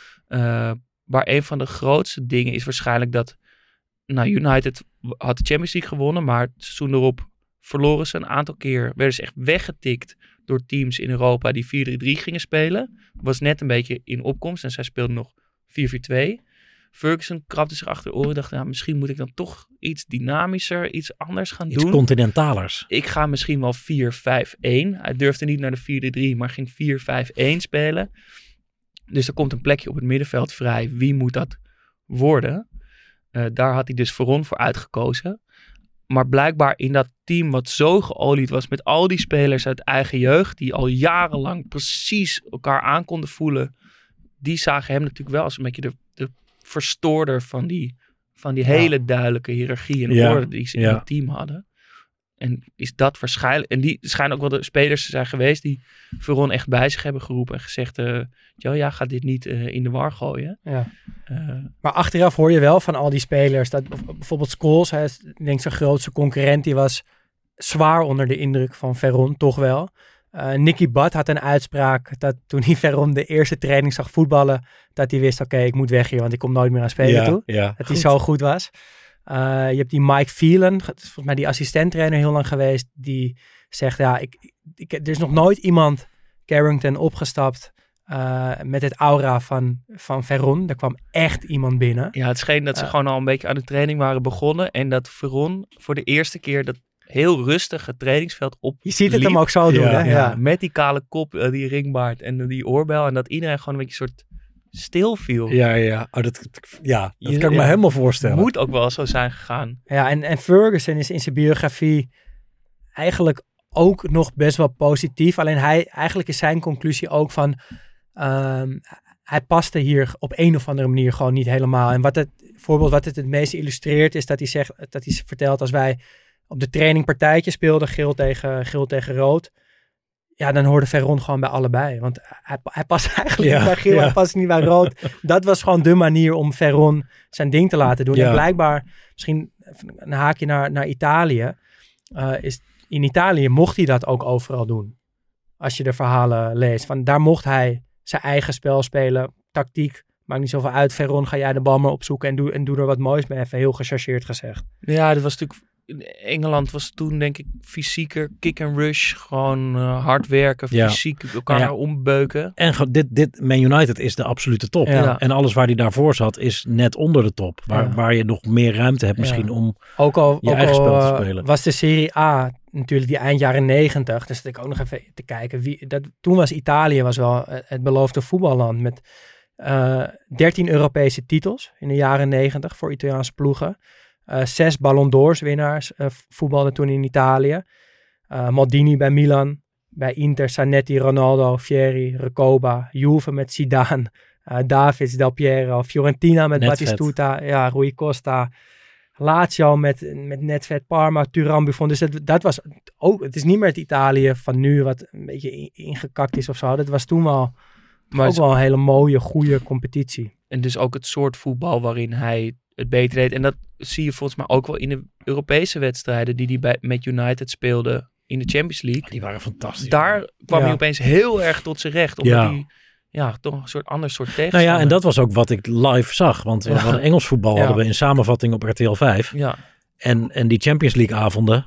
Uh, maar een van de grootste dingen is waarschijnlijk dat, nou, United had de Champions League gewonnen, maar het seizoen erop verloren ze een aantal keer. Werden ze echt weggetikt door teams in Europa die vier drie drie gingen spelen. Was net een beetje in opkomst en zij speelden nog vier vier twee. Ferguson krabde zich achter de oren en dacht, nou, misschien moet ik dan toch iets dynamischer, iets anders gaan iets doen. Iets continentalers. Ik ga misschien wel vier vijf een. Hij durfde niet naar de vier drie drie, maar ging vier vijf een spelen. Dus er komt een plekje op het middenveld vrij. Wie moet dat worden? Uh, daar had hij dus Veron voor uitgekozen. Maar blijkbaar in dat team wat zo geolied was met al die spelers uit eigen jeugd, die al jarenlang precies elkaar aan konden voelen, die zagen hem natuurlijk wel als een beetje de, de verstoorder van die, van die ja. hele duidelijke hiërarchie en ja. orde die ze ja. in het team hadden. En is dat waarschijnlijk... En die schijnen ook wel de spelers te zijn geweest die Veron echt bij zich hebben geroepen en gezegd, uh, ja, ga dit niet uh, in de war gooien. Ja. Uh, maar achteraf hoor je wel van al die spelers, dat bijvoorbeeld Scholes, hij is, ik denk zijn grootste concurrent, die was zwaar onder de indruk van Veron, toch wel. Uh, Nicky Butt had een uitspraak dat toen hij Veron de eerste training zag voetballen, dat hij wist, oké, okay, ik moet weg hier, want ik kom nooit meer aan spelen ja, toe. Ja, dat goed. hij zo goed was. Uh, je hebt die Mike Phelan, volgens mij die assistenttrainer heel lang geweest, die zegt, ja, ik, ik, er is nog nooit iemand Carrington opgestapt uh, met het aura van, van Veron. Er kwam echt iemand binnen. Ja, het scheen dat ze uh, gewoon al een beetje aan de training waren begonnen en dat Veron voor de eerste keer dat heel rustige trainingsveld op. Je ziet het liep. Hem ook zo doen, ja, hè? Ja, ja. met die kale kop, uh, die ringbaard en die oorbel en dat iedereen gewoon een beetje een soort stil viel. Ja, ja. Oh, dat, ja, dat je, kan ik me ja, helemaal voorstellen. Moet ook wel zo zijn gegaan. Ja, en, en Ferguson is in zijn biografie eigenlijk ook nog best wel positief. Alleen hij, eigenlijk is zijn conclusie ook van, um, hij paste hier op een of andere manier gewoon niet helemaal. En wat het voorbeeld wat het het meest illustreert is dat hij zegt, dat hij vertelt als wij op de training partijtje speelde, geel tegen, geel tegen rood. Ja, dan hoorde Veron gewoon bij allebei. Want hij, hij past eigenlijk Ja, niet bij geel, ja. hij past niet bij rood. Dat was gewoon de manier om Veron zijn ding te laten doen. Ja. En blijkbaar, misschien een haakje naar, naar Italië. Uh, is, in Italië mocht hij dat ook overal doen. Als je de verhalen leest. Van, daar mocht hij zijn eigen spel spelen. Tactiek, maakt niet zoveel uit. Veron, ga jij de bal maar opzoeken en doe, en doe er wat moois mee. Even heel gechargeerd gezegd. Ja, dat was natuurlijk... In Engeland was toen denk ik fysieker, kick and rush. Gewoon uh, hard werken, Ja. fysiek elkaar Ja. ombeuken. En ge- dit, dit Man United is de absolute top. Ja. En alles waar hij daarvoor zat is net onder de top. Waar, Ja. waar je nog meer ruimte hebt misschien Ja. om... Ook al, Je ook eigen al spel te uh, spelen. was de Serie A natuurlijk die eind jaren negentig. Dus dat ik ook nog even te kijken. Wie, dat, toen was Italië was wel het beloofde voetballand. Met uh, dertien Europese titels in de jaren negentig voor Italiaanse ploegen. Uh, zes Ballon d'Ors winnaars uh, voetbalden toen in Italië. Uh, Maldini bij Milan. Bij Inter, Zanetti, Ronaldo, Fieri, Recoba. Juve met Zidane. Uh, Davids, Del Piero. Fiorentina met Nedved. Battistuta. Ja, Rui Costa. Lazio met, met Nedved, Parma, Thuram, Buffon. Dus dat, dat was ook... Het is niet meer het Italië van nu wat een beetje in- ingekakt is of zo. Dat was toen wel, Maar ook wel een hele mooie, goede competitie. En dus ook het soort voetbal waarin hij het beter deed. En dat zie je volgens mij ook wel in de Europese wedstrijden die hij bij, met United speelde in de Champions League. Die waren fantastisch. Daar kwam Ja. hij opeens heel erg tot zijn recht. Omdat Ja. hij ja, toch een soort ander soort Nou tegenstander. ja, en dat was ook wat ik live zag. Want we Ja. hadden Engels voetbal Ja. hadden we in samenvatting op R T L vijf. Ja, En, en die Champions League avonden.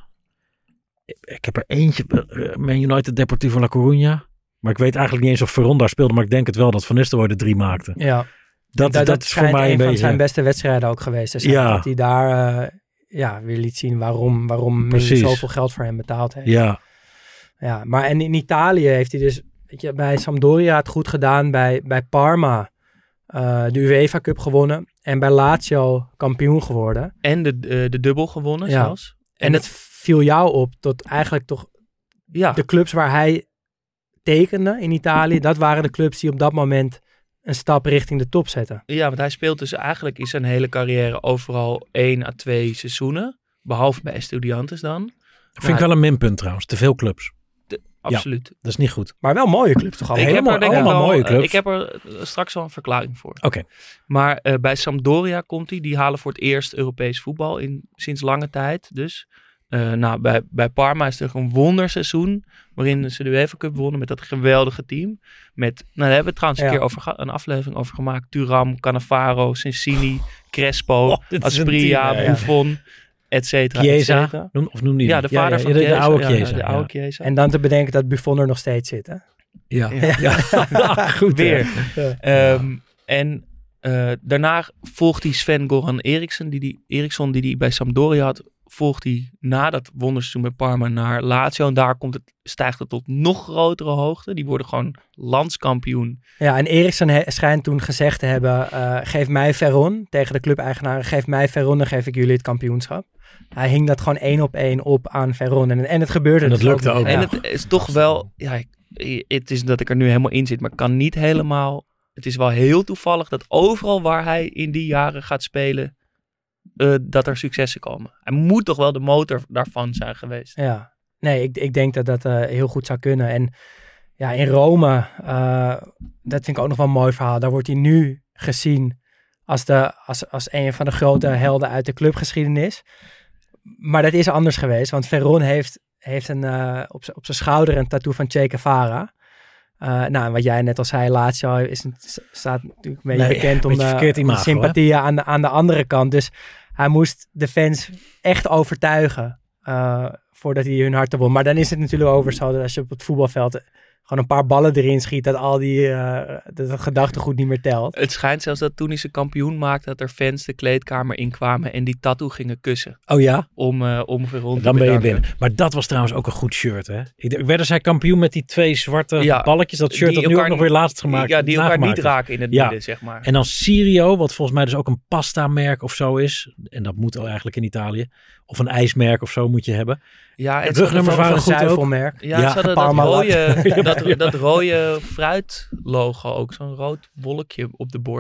Ik, ik heb er eentje. uh, Man United Deportivo La Coruña. Maar ik weet eigenlijk niet eens of Veron daar speelde. Maar ik denk het wel dat Van Nistelrooy er drie maakte. Ja. Dat, dat, dat is voor schijnt mij een een van beetje... zijn beste wedstrijden ook geweest te zijn. Ja. Dat hij daar uh, ja, weer liet zien waarom, waarom men Precies. zoveel geld voor hem betaald heeft. Ja, Ja, maar en in Italië heeft hij dus, weet je, bij Sampdoria het goed gedaan, bij, bij Parma uh, de UEFA Cup gewonnen en bij Lazio kampioen geworden. en de, de, de dubbel gewonnen Ja. zelfs. En, En het viel jou op tot eigenlijk toch Ja, de clubs waar hij tekende in Italië, dat waren de clubs die op dat moment een stap richting de top zetten. ja, want hij speelt dus eigenlijk in zijn hele carrière overal één à twee seizoenen. Behalve bij Estudiantes dan. vind ik wel een minpunt trouwens. Te veel clubs. Absoluut. Dat is niet goed. Maar wel mooie clubs toch Ik allemaal? heb, Helemaal- er denk ik allemaal wel, mooie clubs. ik heb er eh, straks wel een verklaring voor. Oké. Maar eh, bij Sampdoria komt hij. Die halen voor het eerst Europees voetbal in sinds lange tijd. Dus uh, nou, bij, bij Parma is er een wonderseizoen. Waarin ze de UEFA Cup wonnen met dat geweldige team. Met, nou, daar hebben we trouwens een Ja. keer over ge- een aflevering over gemaakt. Thuram, Cannavaro, Sensini, Crespo, Oh, dit is een Asprilla, team, hè. Buffon, et cetera, et Cchiesa. cetera. Noem, of noem die Ja, niet? de vader van de, de, Chiesa. oude Ja, Chiesa. de Ja, oude Chiesa. En dan te bedenken dat Buffon er nog steeds zit, hè? ja. Ja. Ja. Goed hè. Weer. Ja. Ehm, en uh, daarna volgt hij Sven Goran Eriksson, die die, Eriksson, die hij bij Sampdoria had, volgt hij na dat wonderseizoen bij Parma naar Lazio. En daar komt het, stijgt het tot nog grotere hoogte. Die worden gewoon landskampioen. Ja, en Eriksson he- schijnt toen gezegd te hebben, uh, geef mij Veron tegen de clubeigenaren, geef mij Veron, dan geef ik jullie het kampioenschap. Hij hing dat gewoon één op één op aan Veron. En, en het gebeurde. En dat dus lukte ook. Ja. En het is toch wel, ja, ik- het is dat ik er nu helemaal in zit, maar ik kan niet helemaal. Het is wel heel toevallig dat overal waar hij in die jaren gaat spelen, uh, dat er successen komen. Hij moet toch wel de motor daarvan zijn geweest. Ja, nee, ik, ik denk dat dat uh, heel goed zou kunnen. En ja, in Rome, uh, dat vind ik ook nog wel een mooi verhaal. Daar wordt hij nu gezien als, de, als, als een van de grote helden uit de clubgeschiedenis. Maar dat is anders geweest, want Veron heeft, heeft een, uh, op, z- op zijn schouder een tattoo van Che Guevara. Uh, nou, wat jij net al zei, Lazio is een, staat natuurlijk een beetje Nee, bekend om beetje de, verkeerd om de imago, sympathieën aan de, aan de andere kant. Dus hij moest de fans echt overtuigen uh, voordat hij hun harten won. Maar dan is het natuurlijk over zo dat als je op het voetbalveld gewoon een paar ballen erin schiet, dat al die uh, dat het gedachtegoed niet meer telt. Het schijnt zelfs dat toen hij zijn kampioen maakte, dat er fans de kleedkamer inkwamen en die tattoo gingen kussen. Oh ja? Om, uh, om Veron te Dan ben je bedanken. binnen. Maar dat was trouwens ook een goed shirt, hè? Ik- Werden zij kampioen met die twee zwarte Ja, balletjes? Dat shirt die dat nu ook elkaar nog weer laatst gemaakt Ja, die elkaar nagemaakt niet is. raken in het Ja. midden, zeg maar. En dan Sirio, wat volgens mij dus ook een pasta-merk of zo is. En dat moet al eigenlijk in Italië. Of een ijsmerk of zo moet je hebben. Ja, en Het ze hadden rugnummers van- waren Een goed ook. zuivelmerk. Ja, Ja, ze hadden dat Parmalat. rode, Ja, dat, ja. dat rode fruitlogo ook. Zo'n rood wolkje op de borst.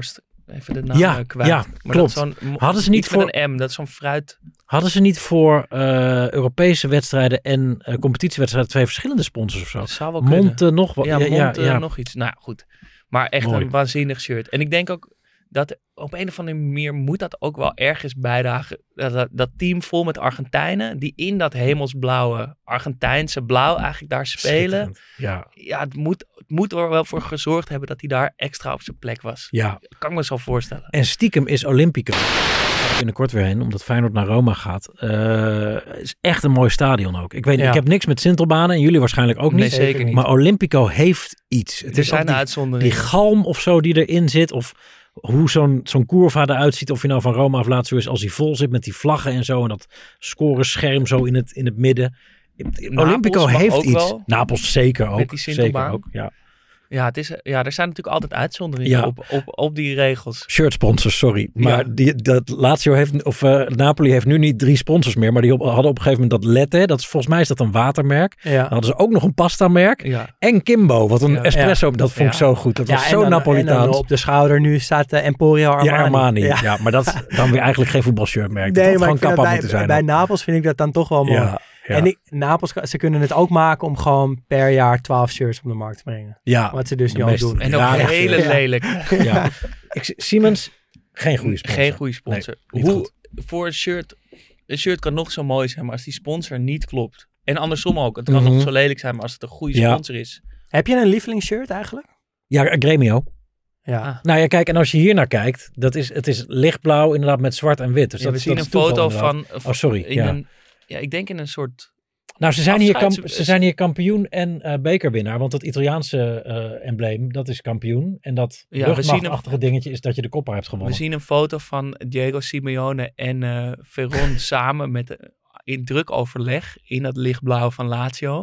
even de naam ja, kwijt. Ja, maar klopt. Dat is zo'n, hadden ze niet voor met een M, dat is zo'n fruit. Hadden ze niet voor uh, Europese wedstrijden en uh, competitiewedstrijden twee verschillende sponsors of zo? Dat zou wel Monte kunnen. nog wat. Ja, ja, Monte ja, ja. nog iets. Nou goed, maar echt Mooi. een waanzinnig shirt. En ik denk ook dat op een of andere manier moet dat ook wel ergens bijdragen. Dat, dat, dat team vol met Argentijnen die in dat hemelsblauwe Argentijnse blauw eigenlijk daar spelen. Ja, ja het, moet, het moet er wel voor gezorgd hebben dat hij daar extra op zijn plek was. Ja. Dat kan ik me zo voorstellen. En stiekem is Olympico, daar ga ik binnenkort weer heen, omdat Feyenoord naar Roma gaat. Uh, is echt een mooi stadion ook. Ik weet niet, ja. ik heb niks met Sintelbanen en jullie waarschijnlijk ook niet. Nee, zeker niet. Maar Olympico heeft iets. Het er is zijn ook die, uitzonderingen. die galm of zo die erin zit, of hoe zo'n, zo'n Curva eruit ziet, of je nou van Roma of Lazio is, als hij vol zit met die vlaggen en zo en dat scorenscherm zo in het, in het midden. Napels Olympico mag heeft ook iets. wel. Napels zeker ook. Met die zeker Sintelbaan. ook, ja. Ja, het is, ja, er zijn natuurlijk altijd uitzonderingen Ja. op, op, op die regels. Shirt sponsors, sorry. Maar Ja. die, dat Lazio heeft, of uh, Napoli heeft nu niet drie sponsors meer, maar die op, hadden op een gegeven moment dat Lette. Dat is, volgens mij is dat een watermerk. Ja. Dan hadden ze ook nog een pasta-merk. Ja. En Kimbo, wat een Ja. espresso. Dat vond ik Ja. zo goed. Dat Ja, was en zo dan- Napolitaans. En dan op de schouder nu staat uh, Emporio Armani. Ja, Armani. Ja. Ja. maar dat is dan weer eigenlijk geen voetbalshirtmerk. Dat Nee, had maar gewoon ik vind kappa dat moeten bij, zijn. bij Napels vind ik dat dan toch wel mooi. ja, ja. En ik, Napels, ze kunnen het ook maken om gewoon per jaar twaalf shirts op de markt te brengen. ja. Wat ze dus De nu ook meest- doen. En ook Ja, hele ja. lelijk. ja. Ik, Siemens, geen goede sponsor. Geen goede sponsor. Nee, niet Hoe, goed. voor een shirt, een shirt kan nog zo mooi zijn, maar als die sponsor niet klopt. En andersom ook. Het kan Mhm. nog zo lelijk zijn, maar als het een goede Ja. sponsor is. Heb je een lievelingsshirt eigenlijk? Ja, Gremio. Ja. Ah. Nou ja, kijk, en als je hier naar kijkt, dat is, het is lichtblauw inderdaad met zwart en wit. Dus Ja, dat, we is- zien dat een is toeval, foto inderdaad. van... Oh, sorry. In Ja. een, ja, ik denk in een soort... Nou, ze zijn, hier kamp, Afscheids- ze zijn hier kampioen en uh, bekerwinnaar. Want het Italiaanse uh, embleem, dat is kampioen. En dat Ja, we zien rugmachtachtige dingetje is dat je de kopper hebt We gewonnen. zien een foto van Diego Simeone en uh, Veron samen met uh, in druk overleg in dat lichtblauw van Lazio.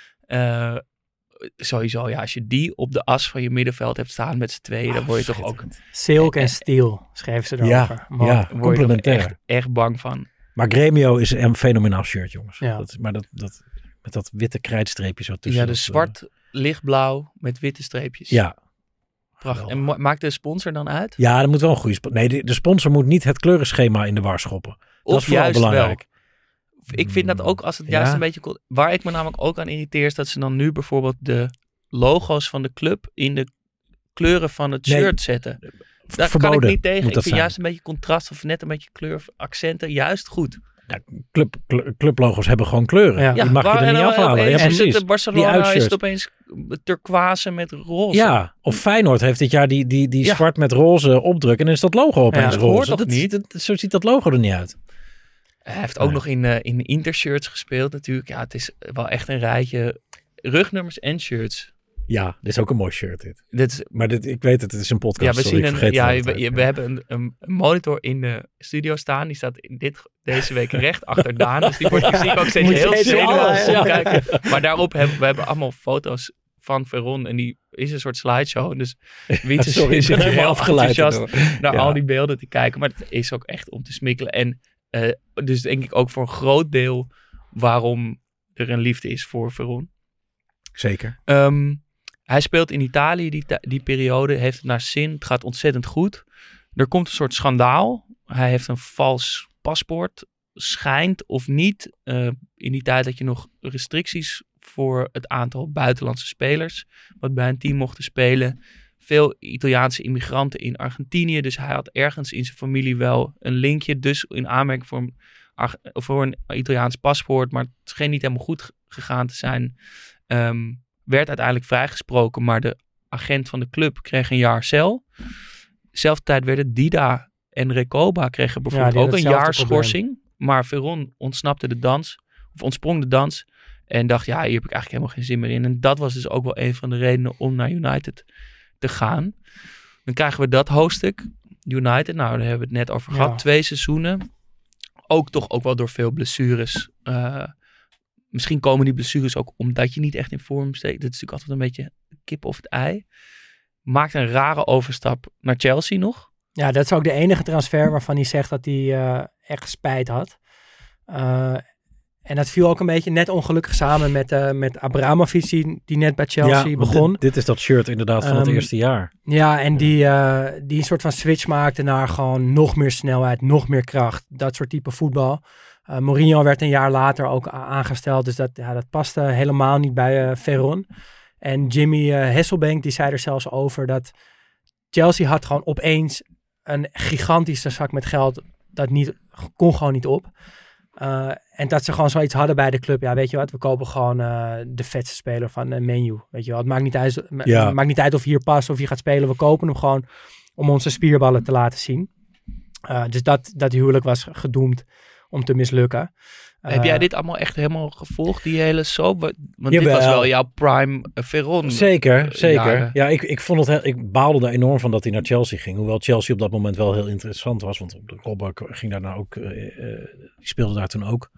Uh, sowieso, ja, als je die op de as van je middenveld hebt staan met z'n tweeën, dan word je toch ook, Silk en steel schreven ze erover. Ja, Mooi. ja, word je toch complementair. echt, echt bang van. Maar Gremio is een fenomenaal shirt, jongens. Ja. Dat, maar dat, dat, met dat witte krijtstreepje zo tussen. Ja, dus dat, zwart, lichtblauw met witte streepjes. Uh, ja. Prachtig. En ma- maakt de sponsor dan uit? Ja, dat moet wel een goede sponsor. Nee, de, de sponsor moet niet het kleurenschema in de war schoppen. Dat Of is vooral juist belangrijk. wel. Ik vind dat ook als het Ja. juist een beetje... Waar ik me namelijk ook aan irriteer is dat ze dan nu bijvoorbeeld de logo's van de club in de kleuren van het Nee. shirt zetten. Daar Verboden kan ik niet tegen. moet Ik dat vind zijn. juist een beetje contrast of net een beetje kleur of accenten juist goed. Ja, club, cl- clublogo's hebben gewoon kleuren. Ja. Die mag je waar- er en niet dan afhalen. Ja, opeens is precies. het de Barcelona Die is uitshirts. het opeens turquoise met roze. Ja, of Feyenoord heeft dit jaar die, die, die Ja. zwart met roze opdruk. En dan is dat logo opeens Ja, dat roze. hoort toch Dat- niet? dat- zo ziet dat logo er niet uit. Hij heeft ook Nee. nog in, uh, in Intershirts gespeeld natuurlijk. Ja, het is wel echt een rijtje rugnummers en shirts. Ja, dit is ook een mooi shirt dit. Dit is, Maar dit, ik weet het, het is een ja, podcast. we sorry, zien ik een, vergeet ja, het we, altijd. we hebben een, een monitor in de studio staan. Die staat in dit, deze week recht achter Daan. Dus die wordt ik zie ik ook steeds Moet je heel steeds zenuwachtig alles, ja. opkijken. Maar daarop hebben we hebben allemaal foto's van Veron. En die is een soort slideshow. Dus Wiets is, Sorry, ik is ben heel helemaal afgeleid enthousiast erdoor. naar Ja. al die beelden te kijken. Maar het is ook echt om te smikkelen. En uh, dus denk ik ook voor een groot deel waarom er een liefde is voor Veron. Zeker. Um, hij speelt in Italië die, die periode, heeft het naar zin, het gaat ontzettend goed. Er komt een soort schandaal. Hij heeft een vals paspoort, schijnt of niet. Uh, in die tijd had je nog restricties voor het aantal buitenlandse spelers, wat bij een team mochten spelen. Veel Italiaanse immigranten in Argentinië, dus hij had ergens in zijn familie wel een linkje, dus in aanmerking voor een, voor een Italiaans paspoort, maar het scheen niet helemaal goed gegaan te zijn. Um, werd uiteindelijk vrijgesproken, maar de agent van de club kreeg een jaar cel. Zelfde tijd werden Dida en Recoba kregen bijvoorbeeld Ja, ook een jaar probleem. schorsing. Maar Veron ontsnapte de dans, of ontsprong de dans en dacht, ja, hier heb ik eigenlijk helemaal geen zin meer in. En dat was dus ook wel een van de redenen om naar United te gaan. Dan krijgen we dat hoofdstuk. United, nou, daar hebben we het net over gehad. Ja. Twee seizoenen. Ook toch ook wel door veel blessures. Uh, Misschien komen die blessures ook omdat je niet echt in vorm steekt. Dit is natuurlijk altijd een beetje kip of het ei. Maakt een rare overstap naar Chelsea nog. Ja, dat is ook de enige transfer waarvan hij zegt dat hij uh, echt spijt had. Uh, En dat viel ook een beetje net ongelukkig samen met, uh, met Abramovic, die, die net bij Chelsea ja, begon. Dit, dit is dat shirt inderdaad van um, het eerste jaar. Ja, en die, uh, die een soort van switch maakte naar gewoon nog meer snelheid, nog meer kracht. Dat soort type voetbal. Uh, Mourinho werd een jaar later ook a- aangesteld, dus dat, ja, dat paste helemaal niet bij uh, Veron. En Jimmy uh, Hasselbank, die zei er zelfs over dat Chelsea had gewoon opeens een gigantische zak met geld. Dat niet, kon gewoon niet op. Uh, en dat ze gewoon zoiets hadden bij de club. Ja, weet je wat, we kopen gewoon uh, de vetste speler van uh, Man U. Weet je wel, het maakt niet, uit, ja. het maakt niet uit of hij hier past of hij gaat spelen. We kopen hem gewoon om onze spierballen te laten zien. Uh, dus dat, dat huwelijk was gedoemd om te mislukken. Uh, Heb jij dit allemaal echt helemaal gevolgd, die hele soap? Want jawel. Dit was wel jouw prime uh, Veron. Zeker, uh, zeker. Jaren. Ja, ik, ik, vond het heel, ik baalde er enorm van dat hij naar Chelsea ging. Hoewel Chelsea op dat moment wel heel interessant was. Want Robben ging daarna ook, uh, uh, die speelde daar toen ook.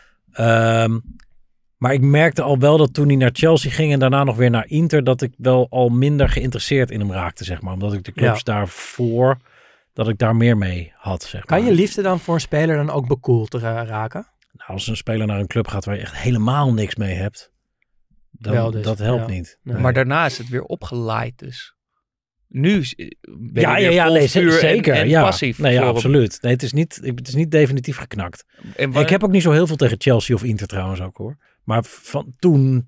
Um, maar ik merkte al wel dat toen hij naar Chelsea ging en daarna nog weer naar Inter, dat ik wel al minder geïnteresseerd in hem raakte, zeg maar. Omdat ik de clubs ja. daarvoor, dat ik daar meer mee had, zeg maar. Kan je liefde dan voor een speler dan ook bekoeld ra- raken? Nou, als een speler naar een club gaat waar je echt helemaal niks mee hebt, dan, dus, dat helpt ja. niet. Nee. Maar daarna is het weer opgelaaid dus. Nu ben ja, je ja, ja, vol nee, vuur zeker, en, en ja. passief. Nee, ja, absoluut. Nee, het is niet, het is niet definitief geknakt. En waar... Ik heb ook niet zo heel veel tegen Chelsea of Inter trouwens ook hoor. Maar van toen,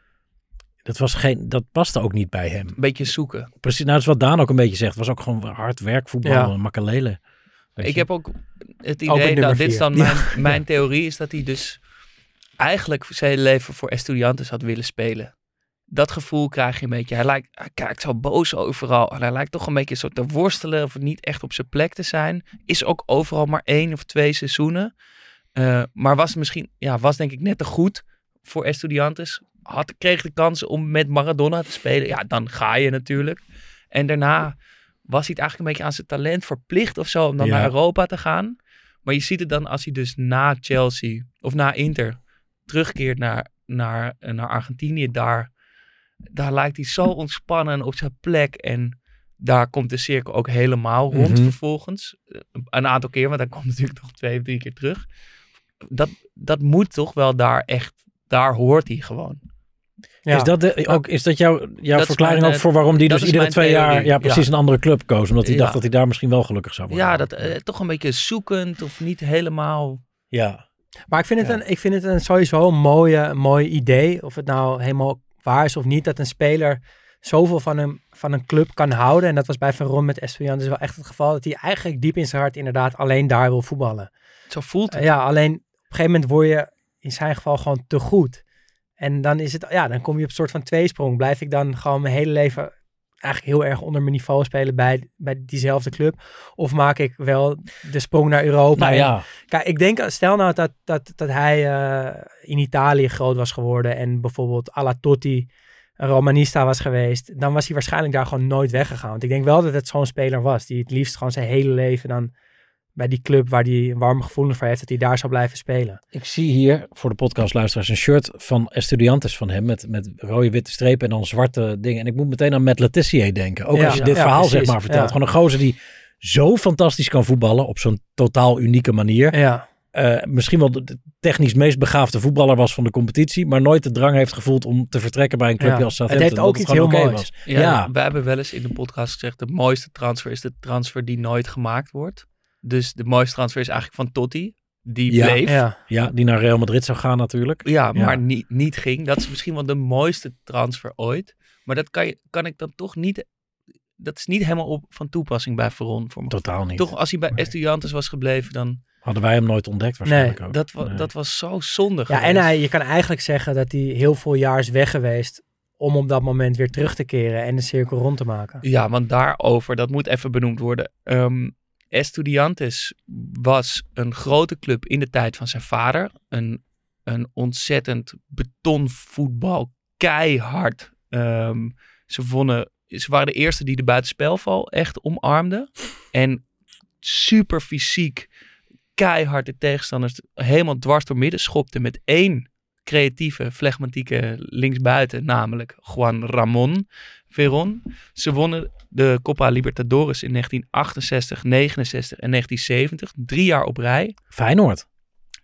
dat was geen, dat paste ook niet bij hem. Een beetje zoeken. Precies, nou dat is wat Daan ook een beetje zegt. Het was ook gewoon hard werkvoetbal, ja. Makalele. Ik je? heb ook het idee, nou dit is dan mijn, ja. mijn theorie, is dat hij dus eigenlijk zijn hele leven voor Estudiantes had willen spelen. Dat gevoel krijg je een beetje. Hij, lijkt, hij kijkt zo boos overal. En hij lijkt toch een beetje zo te worstelen of niet echt op zijn plek te zijn. Is ook overal maar één of twee seizoenen. Uh, maar was misschien, ja, was denk ik net te goed voor Estudiantes. Had, kreeg de kans om met Maradona te spelen. Ja, dan ga je natuurlijk. En daarna was hij het eigenlijk een beetje aan zijn talent verplicht of zo om dan ja. naar Europa te gaan. Maar je ziet het dan als hij dus na Chelsea of na Inter terugkeert naar, naar, naar Argentinië. Daar, daar lijkt hij zo ontspannen op zijn plek. En daar komt de cirkel ook helemaal rond mm-hmm. vervolgens. Een aantal keer, want hij komt natuurlijk nog twee of drie keer terug. Dat, dat moet toch wel daar echt, daar hoort hij gewoon. Ja. Is dat, de, ook, is dat jouw, jouw dat verklaring mijn, ook voor waarom die dus iedere twee theorie. jaar ja, precies ja. een andere club koos? Omdat hij ja. dacht dat hij daar misschien wel gelukkig zou worden. Ja, dat, uh, toch een beetje zoekend of niet helemaal... Ja. Maar ik vind het, ja. een, ik vind het een sowieso een mooie, mooi idee. Of het nou helemaal waar is of niet. Dat een speler zoveel van een, van een club kan houden. En dat was bij Veron met Estudiantes wel echt het geval. Dat hij eigenlijk diep in zijn hart inderdaad alleen daar wil voetballen. Zo voelt het. Uh, ja, alleen op een gegeven moment word je in zijn geval gewoon te goed. En dan is het, ja, dan kom je op een soort van tweesprong. Blijf ik dan gewoon mijn hele leven eigenlijk heel erg onder mijn niveau spelen bij, bij diezelfde club? Of maak ik wel de sprong naar Europa? Nou ja. En, kijk, ik denk, stel nou dat, dat, dat hij uh, in Italië groot was geworden en bijvoorbeeld à la Totti een Romanista was geweest, dan was hij waarschijnlijk daar gewoon nooit weggegaan. Want ik denk wel dat het zo'n speler was, die het liefst gewoon zijn hele leven dan bij die club waar hij een warme gevoelens voor heeft, dat hij daar zou blijven spelen. Ik zie hier voor de podcastluisteraars een shirt van Estudiantes van hem met, met rode witte strepen en dan zwarte dingen. En ik moet meteen aan Matt Letizier denken. Ook ja, als je dit ja, verhaal precies. zeg maar vertelt. Ja. Gewoon een gozer die zo fantastisch kan voetballen op zo'n totaal unieke manier. Ja. Uh, misschien wel de technisch meest begaafde voetballer was van de competitie, maar nooit de drang heeft gevoeld om te vertrekken bij een clubje ja. als Southampton. Het heeft ook iets heel okay moois. Was. Ja, ja. We hebben wel eens in de podcast gezegd, de mooiste transfer is de transfer die nooit gemaakt wordt. Dus de mooiste transfer is eigenlijk van Totti. Die ja, bleef. Ja. ja, die naar Real Madrid zou gaan natuurlijk. Ja, maar ja. Niet, niet ging. Dat is misschien wel de mooiste transfer ooit. Maar dat kan, je, kan ik dan toch niet... Dat is niet helemaal op, van toepassing bij Veron. Voor me. Totaal niet. Toch, als hij bij nee. Estudiantes was gebleven, dan... Hadden wij hem nooit ontdekt waarschijnlijk nee, ook. Dat, wa, nee. dat was zo zonde Ja, geweest. en hij, je kan eigenlijk zeggen dat hij heel veel jaar is weg geweest om op dat moment weer terug te keren en de cirkel rond te maken. Ja, want daarover, dat moet even benoemd worden... Um, Estudiantes was een grote club in de tijd van zijn vader. Een, een ontzettend betonvoetbal, keihard. Um, ze, wonnen, ze waren de eerste die de buitenspelval echt omarmden. En super fysiek, keihard de tegenstanders helemaal dwars door midden schopten met één creatieve, flegmatieke linksbuiten, namelijk Juan Ramon Veron. Ze wonnen de Copa Libertadores in negentien achtenzestig, negenenzestig en negentien zeventig. Drie jaar op rij. Feyenoord.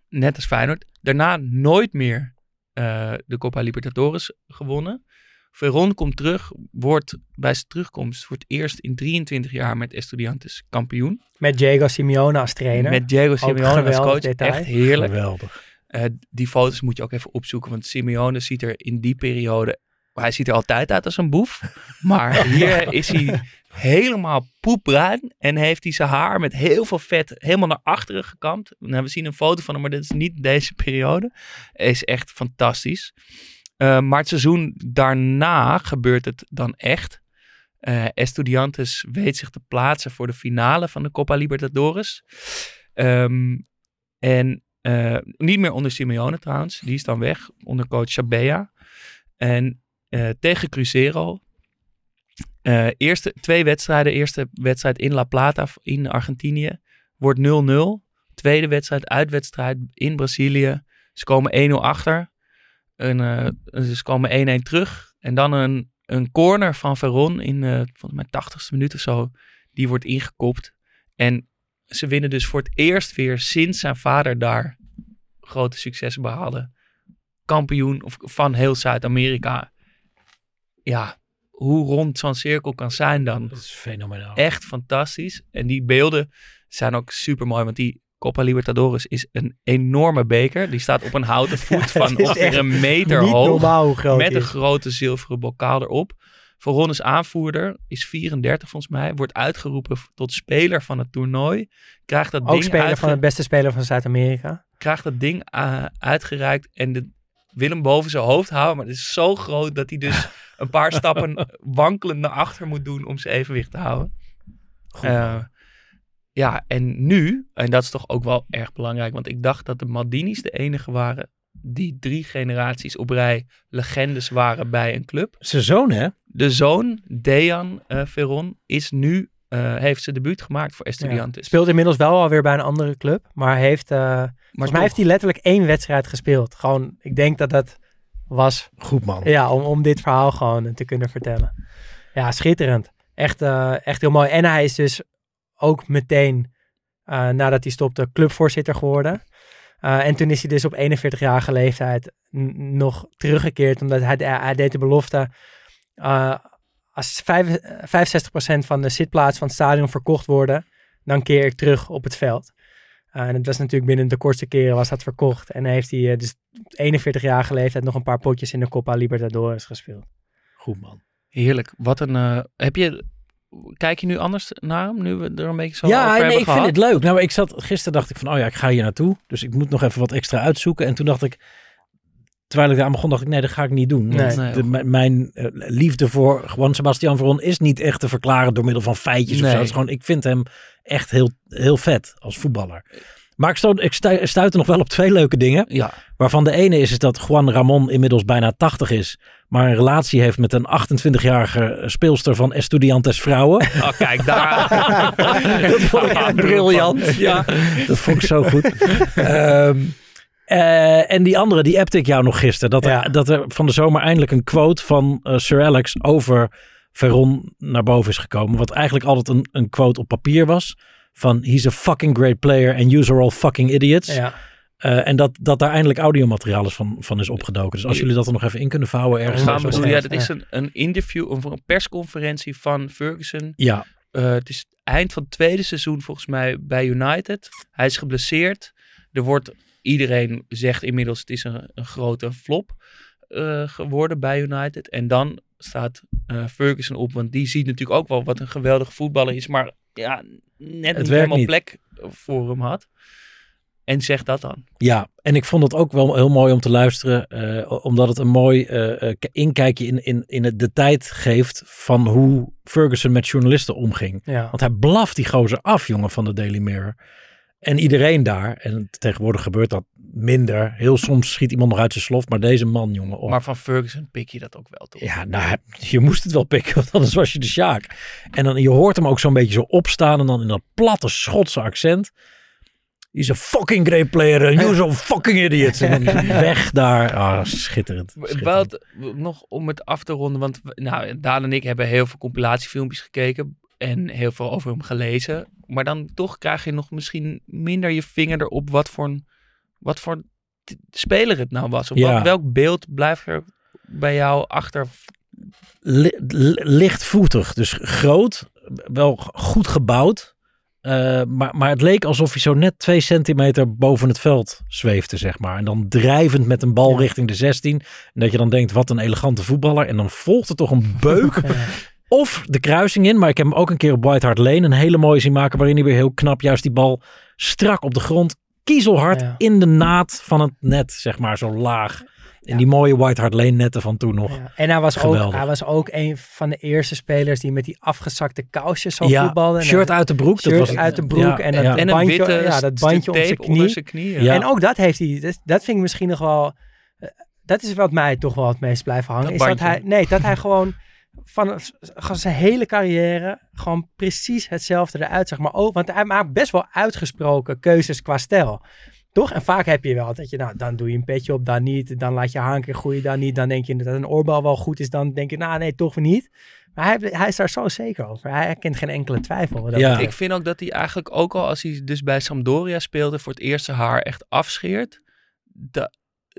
net als Feyenoord. Daarna nooit meer uh, de Copa Libertadores gewonnen. Veron komt terug, wordt bij zijn terugkomst voor het eerst in drieëntwintig jaar met Estudiantes kampioen. Met Diego Simeone als trainer. Met Diego Simeone als coach. Detail. Echt heerlijk. Geweldig. Uh, die foto's moet je ook even opzoeken, want Simeone ziet er in die periode... Hij ziet er altijd uit als een boef. Maar hier is hij helemaal poepbruin. En heeft hij zijn haar met heel veel vet helemaal naar achteren gekamd. Nou, we zien een foto van hem, maar dit is niet deze periode. Is echt fantastisch. Uh, maar het seizoen daarna gebeurt het dan echt. Uh, Estudiantes weet zich te plaatsen voor de finale van de Copa Libertadores. Um, en uh, niet meer onder Simeone trouwens. Die is dan weg onder coach Sabella. En uh, tegen Cruzeiro. Uh, eerste twee wedstrijden. Eerste wedstrijd in La Plata in Argentinië. Wordt nul nul. Tweede wedstrijd, uitwedstrijd in Brazilië. Ze komen één nul achter. En, uh, ze komen één één terug. En dan een, een corner van Veron in uh, volgens mij tachtigste minuut of zo. Die wordt ingekopt. En ze winnen dus voor het eerst weer sinds zijn vader daar grote successen behaalde. Kampioen of van heel Zuid-Amerika. Ja, hoe rond zo'n cirkel kan zijn dan. Dat is fenomenaal. Echt fantastisch. En die beelden zijn ook super mooi. Want die Copa Libertadores is een enorme beker. Die staat op een houten voet ja, van ongeveer een meter niet hoog. Normaal hoe groot met is. een grote zilveren bokaal erop. Veron is aanvoerder. Is vierendertig volgens mij. Wordt uitgeroepen tot speler van het toernooi. Krijgt dat ook ding speler uitge- van het beste speler van Zuid-Amerika. Krijgt dat ding uh, uitgereikt. En de, wil hem boven zijn hoofd houden. Maar het is zo groot dat hij dus een paar stappen wankelend naar achter moet doen om zijn evenwicht te houden. Goed, uh, ja, en nu, en dat is toch ook wel erg belangrijk, want ik dacht dat de Maldinis de enige waren die drie generaties op rij legendes waren bij een club. Zijn zoon, hè? De zoon, Dejan uh, Veron, is nu, uh, heeft zijn debuut gemaakt voor Estudiantes. Ja, speelt inmiddels wel alweer bij een andere club, maar heeft, uh, maar volgens mij heeft hij letterlijk één wedstrijd gespeeld. Gewoon, ik denk dat dat was... Goed, man. Ja, om, om dit verhaal gewoon te kunnen vertellen. Ja, schitterend. Echt, uh, echt heel mooi. En hij is dus ook meteen, uh, nadat hij stopte, clubvoorzitter geworden. Uh, en toen is hij dus op eenenveertigjarige leeftijd n- nog teruggekeerd, omdat hij, hij deed de belofte, uh, als vijfenzestig procent van de zitplaatsen van het stadion verkocht worden, dan keer ik terug op het veld. Uh, en het was natuurlijk binnen de kortste keren was dat verkocht. En dan heeft hij uh, dus op eenenveertigjarige leeftijd nog een paar potjes in de Copa Libertadores gespeeld. Goed, man. Heerlijk. Wat een, uh, heb je... Kijk je nu anders naar hem, nu we er een beetje zo ja, over nee, hebben ik gehad? vind het leuk. Nou, ik zat, gisteren dacht ik van, oh ja, ik ga hier naartoe. Dus ik moet nog even wat extra uitzoeken. En toen dacht ik, terwijl ik daar aan begon, dacht ik, nee, dat ga ik niet doen. Nee. Want Nee, de, m- mijn uh, liefde voor Juan Sebastián Veron is niet echt te verklaren door middel van feitjes Nee. of zo. Het is gewoon, ik vind hem echt heel, heel vet als voetballer. Maar ik, sto- ik stu- stuitte nog wel op twee leuke dingen. Ja. Waarvan de ene is, is dat Juan Ramon inmiddels bijna tachtig is. Maar een relatie heeft met een achtentwintigjarige speelster van Estudiantes Vrouwen. Oh, kijk, daar... Dat vond ik echt briljant. Ja, dat vond ik zo goed. Um, uh, en die andere, die appte ik jou nog gisteren. Dat er, Ja. dat er van de zomer eindelijk een quote van uh, Sir Alex over Veron naar boven is gekomen. Wat eigenlijk altijd een, een quote op papier was. Van, he's a fucking great player and you are all fucking idiots. Ja. Uh, en dat, dat daar eindelijk audiomateriaal is van, van is opgedoken. Dus als jullie dat er nog even in kunnen vouwen ergens. Gaan zo we is doen. het. Ja, dat is een, een interview, of een persconferentie van Ferguson. Ja, Uh, het is eind van het tweede seizoen volgens mij bij United. Hij is geblesseerd. Er wordt, iedereen zegt inmiddels, het is een, een grote flop uh, geworden bij United. En dan staat uh, Ferguson op, want die ziet natuurlijk ook wel wat een geweldige voetballer is, maar ja, net niet helemaal niet. plek voor hem had. En zegt dat dan. ja, en ik vond het ook wel heel mooi om te luisteren. Uh, omdat het een mooi uh, uh, inkijkje in, in, in het, de tijd geeft van hoe Ferguson met journalisten omging. Ja. Want hij blaft die gozer af, jongen, van de Daily Mirror. En iedereen daar. En tegenwoordig gebeurt dat minder. Heel soms schiet iemand nog uit zijn slof. Maar deze man, jongen. Oh. Maar van Ferguson pik je dat ook wel, toch? Ja, nou, je moest het wel pikken, want anders was je de Sjaak. En dan, je hoort hem ook zo'n beetje zo opstaan en dan in dat platte Schotse accent. He's a fucking great player and you're so fucking idiot. En dan weg daar. Ah, schitterend. schitterend. Wel, nog om het af te ronden, want we- nou, Daan en ik hebben heel veel compilatiefilmpjes gekeken en heel veel over hem gelezen. Maar dan toch krijg je nog misschien minder je vinger erop wat voor een wat voor t- speler het nou was. Of Ja. welk, welk beeld blijft er bij jou achter? Li- li- lichtvoetig, dus groot, wel goed gebouwd. Uh, maar, maar het leek alsof hij zo net twee centimeter boven het veld zweefde, zeg maar. En dan drijvend met een bal Ja. richting de zestien. En dat je dan denkt, wat een elegante voetballer. En dan volgt er toch een beuk. Ja. Of de kruising in. Maar ik heb hem ook een keer op White Hart Lane een hele mooie zien maken. Waarin hij weer heel knap juist die bal strak op de grond. Kiezelhard Ja. in de naad van het net, zeg maar, zo laag. In Ja. die mooie White Hart Lane netten van toen nog. Ja. En hij was, ook, Geweldig. hij was ook een van de eerste spelers die met die afgezakte kousjes zo Ja, voetbalde. En shirt dan- uit de broek. shirt dat was, uit de broek ja, en dat ja. En een bandje, witte ja, dat stuk bandje op zijn tape onder knie. zijn knieën. Ja. En ook dat heeft hij, dat, dat vind ik misschien nog wel, uh, dat is wat mij toch wel het meest blijven hangen. Dat is dat bandje. hij, nee, dat hij gewoon van van zijn hele carrière gewoon precies hetzelfde eruit zag. Maar ook, want hij maakt best wel uitgesproken keuzes qua stijl. Toch? En vaak heb je wel dat je, nou, dan doe je een petje op, dan niet. Dan laat je haar een keer groeien, dan niet. Dan denk je dat een oorbal wel goed is. Dan denk je, nou nee, toch niet. Maar hij, hij is daar zo zeker over. Hij kent geen enkele twijfel. wat dat Ja. betreft. Ik vind ook dat hij eigenlijk ook al als hij dus bij Sampdoria speelde voor het eerst zijn haar echt afscheert. Da,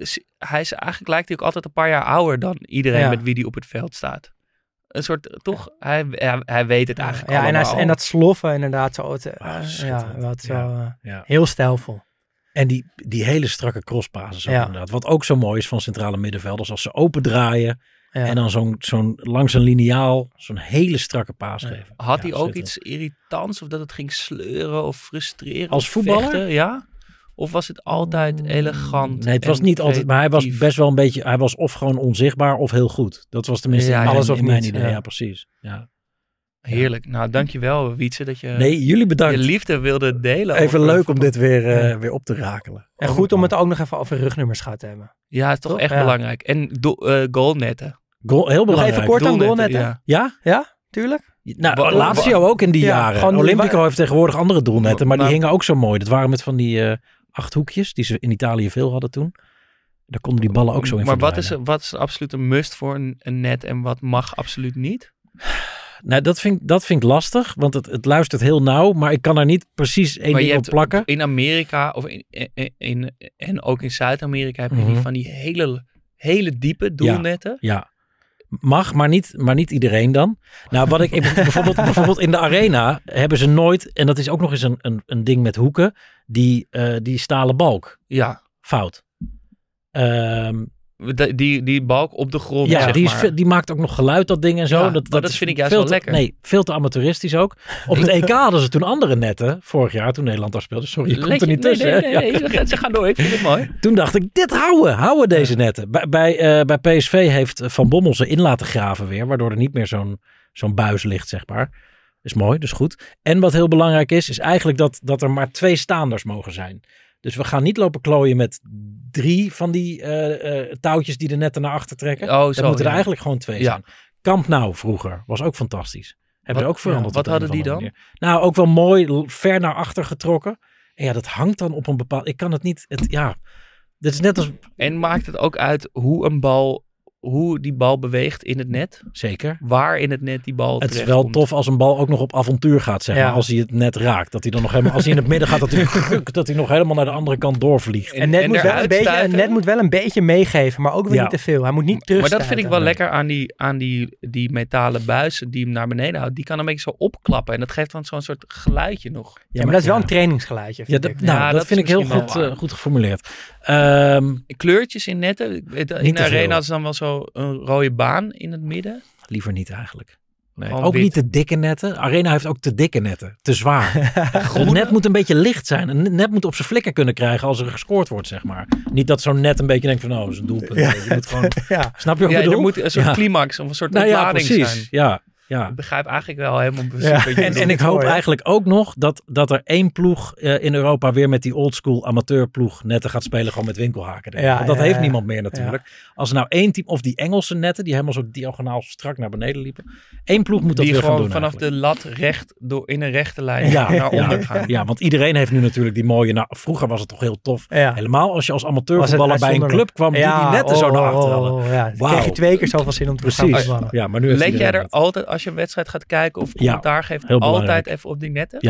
hij is eigenlijk lijkt hij ook altijd een paar jaar ouder dan iedereen Ja. met wie hij op het veld staat. Een soort, toch? Hij, hij, hij weet het eigenlijk Ja, en, allemaal. hij, en dat sloffen inderdaad zo. Het, Ah, uh, ja, schitterend. wat zo, Ja. uh, Ja. heel stijlvol. En die, die hele strakke crosspases ook Ja. inderdaad. Wat ook zo mooi is van centrale middenvelders. Als ze open draaien Ja. en dan zo'n, zo'n langs een liniaal zo'n hele strakke paas Ja. geven. Had Ja, hij ook schitterend. iets irritants of dat het ging sleuren of frustreren? Als of voetballer? vechten? Ja? Of was het altijd elegant? Nee, het was en niet altijd, maar hij was creatief? best wel een beetje, hij was of gewoon onzichtbaar of heel goed. Dat was tenminste Ja, in mijn, alles of in mijn niets, idee. ja. Ja, precies. Ja. Heerlijk. Nou, dankjewel Wietse dat je Nee, jullie je bedankt. liefde wilde delen. Even over leuk om dit weer, uh, Ja. weer op te rakelen. En goed om het ook nog even over rugnummers gehad te hebben. Ja, het is toch Toch? echt Ja. belangrijk. En do, uh, goalnetten. Goal, heel Nog belangrijk. even kort aan Doelnetten, doelnetten. ja. Ja? Ja, tuurlijk. Nou, Wa- Lazio ook in die Ja, jaren. gewoon- Olympico heeft tegenwoordig andere doelnetten, maar die Maar- hingen ook zo mooi. Dat waren met van die uh, acht hoekjes, die ze in Italië veel hadden toen. Daar konden die ballen ook zo in Maar wat is, verdwijnen. wat is absoluut een must voor een, een net en wat mag absoluut niet? Nou, dat vind, ik- dat vind ik lastig, want het, het luistert heel nauw, maar ik kan er niet precies één Maar je ding op hebt plakken. in Amerika of in, in, in- en ook in Zuid-Amerika heb je die Mhm. van die hele, hele diepe doelnetten. Ja, mag, maar niet, maar niet iedereen dan. Nou, wat ik ik- bijvoorbeeld, bijvoorbeeld in de arena hebben ze nooit, en dat is ook nog eens een, een, een ding met hoeken, die, uh, die stalen balk. Ja, Fout. Ehm, De- die, die balk op de grond, ja, zeg die, is, maar. ve- die maakt ook nog geluid, dat ding en zo. Ja, dat, maar dat, dat is vind ik juist veel wel te- lekker. Nee, veel te amateuristisch ook. Op het E K hadden ze toen andere netten, vorig jaar, toen Nederland daar speelde. Sorry, je komt Leek er je- niet nee, tussen. nee, hè? nee, Ja. nee, nee, ze gaan door. Ik vind het mooi. Toen dacht ik, dit houden, houden deze netten. Bij, bij, uh, bij P S V heeft Van Bommel ze in laten graven weer, waardoor er niet meer zo'n zo'n buis ligt, zeg maar. Is mooi, dus goed. En wat heel belangrijk is, is eigenlijk dat, dat er maar twee staanders mogen zijn. Dus we gaan niet lopen klooien met drie van die uh, uh, touwtjes die de netten naar achter trekken. Oh, Dat zo, moeten er ja. eigenlijk gewoon twee Ja. zijn. Camp Nou vroeger was ook fantastisch. Hebben Wat- ze ook veranderd. ja, wat op een hadden of die andere manier. Nou, ook wel mooi l- ver naar achter getrokken. En ja, dat hangt dan op een bepaald... Ik kan het niet... Het, ja, dit is net als... En maakt het ook uit hoe een bal, hoe die bal beweegt in het net? Zeker. Waar in het net die bal Het is terecht wel komt? tof als een bal ook nog op avontuur gaat, zeg Ja. maar. Als hij het net raakt. Dat hij dan nog helemaal... Als hij in het midden gaat, dat hij, dat hij nog helemaal naar de andere kant doorvliegt. En- En net, en moet wel een eruit beetje, stuiten. net moet wel een beetje meegeven, maar ook weer Ja. niet te veel. Hij moet niet terug. Maar dat vind ik wel lekker aan die, aan die, die metalen buizen die hem naar beneden houdt. Die kan een beetje zo opklappen en dat geeft dan zo'n soort geluidje nog. Ja, maar dat is wel ja. een trainingsgeluidje. Ja, Vind dat, ik. nou, Ja, dat, dat vind is ik heel misschien goed, wel waar. uh, goed geformuleerd. Ehm, Kleurtjes in netten. In Niet de te veel. arena is dan wel zo een rode baan in het midden. liever niet eigenlijk. Nee, Gewoon ook wit. niet te dikke netten. Arena heeft ook te dikke netten. Te zwaar. Het Groene? net moet een beetje licht zijn. Een net moet op zijn flikker kunnen krijgen als er gescoord wordt, zeg maar. Niet dat zo'n net een beetje denkt van, oh, dat is een doelpunt. Ja. Je moet gewoon... Ja. Snap je wat Ja, ik bedoel? er moet een soort Ja. climax of een soort Nou ja, ontlading precies. zijn. Ja, ja. Ik begrijp eigenlijk wel helemaal precies Ja. wat je En, bedoelt. en ik hoop mooi, hè? eigenlijk ook nog dat, dat er één ploeg uh, in Europa weer met die oldschool amateurploeg netten gaat spelen, gewoon met winkelhaken. erin. Ja, Want dat ja, heeft ja. niemand meer natuurlijk. Als er nou één team, of die Engelse netten, die helemaal zo diagonaal strak naar beneden liepen. Één ploeg moet dat die weer gaan gewoon doen vanaf eigenlijk. de lat recht door in een rechte lijn Ja, naar onder ja, gaan. ja, want iedereen heeft nu natuurlijk die mooie... Nou, vroeger was het toch heel tof. Ja. Helemaal als je als Was het amateurvoetballer bij een uitzonderlijk. club kwam die Ja, die netten zo oh, naar achter oh, hadden. oh, ja. Dan Wauw. kreeg je twee keer zoveel zin om te gaan Precies. voetballen. Ja, maar nu heeft Let jij iedereen er dat. altijd, als je een wedstrijd gaat kijken of Ja, commentaar geeft, heel altijd belangrijk. even op die netten? Ja.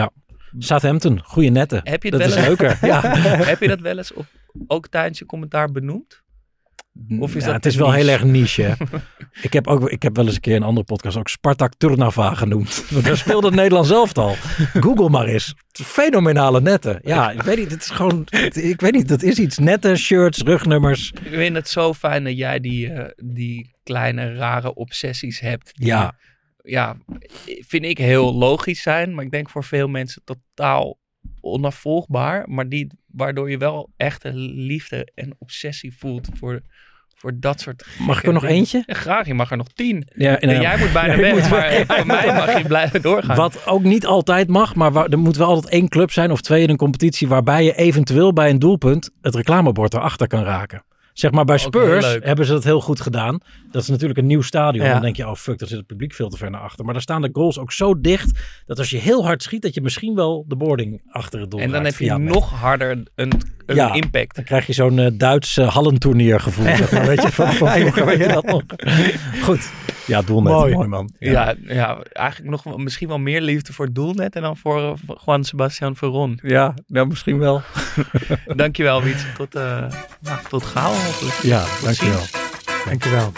Southampton, goede netten. Heb je het dat wel is eens- leuker. Ja. Heb je dat wel eens op, ook tijdens je commentaar benoemd? Of is Ja, dat het is te wel niche? heel erg niche. Hè? ik, heb ook, ik heb wel eens een keer in een andere podcast ook Spartak Trnava genoemd. Want daar speelde het Nederlands elftal. Google maar eens. Fenomenale netten. Ja, ik weet niet. Het is gewoon, het- ik weet niet. Dat is iets. Netten, shirts, rugnummers. Ik vind het zo fijn dat jij die, uh, die kleine rare obsessies hebt. Die, Ja. Ja, vind ik heel logisch zijn. Maar ik denk voor veel mensen totaal onafvolgbaar. Maar die, waardoor je wel echt een liefde en obsessie voelt voor, voor dat soort Mag ik er nog dingen. eentje? Ja, graag, je mag er nog tien. Ja, En nou, jij moet bijna ja, ik weg, moet maar weg. voor mij mag je blijven doorgaan. Wat ook niet altijd mag, maar waar, er moet wel altijd één club zijn of twee in een competitie waarbij je eventueel bij een doelpunt het reclamebord erachter kan raken. Zeg maar bij Ook heel Spurs leuk. hebben ze dat heel goed gedaan. Dat is natuurlijk een nieuw stadion. Ja. Dan denk je, oh fuck, daar zit het publiek veel te ver naar achter. Maar daar staan de goals ook zo dicht dat als je heel hard schiet, dat je misschien wel de boarding achter het doel En dan raakt heb je via net. nog harder een, een Ja. impact. Dan krijg je zo'n uh, Duits uh, hallentournier gevoel. Zeg maar, weet je, van, van vroeger, weet je dat nog? Goed. Ja, doelnet. Mooi, Mooi. man. Ja, ja, ja, eigenlijk nog wel- misschien wel meer liefde voor het doelnet en dan voor uh, Juan Sebastian Veron. Ja, nou, misschien wel. Dankjewel, Wietse. Tot, uh, nou, tot gauw hopelijk. Ja, Tot dankjewel. ziens. Dankjewel.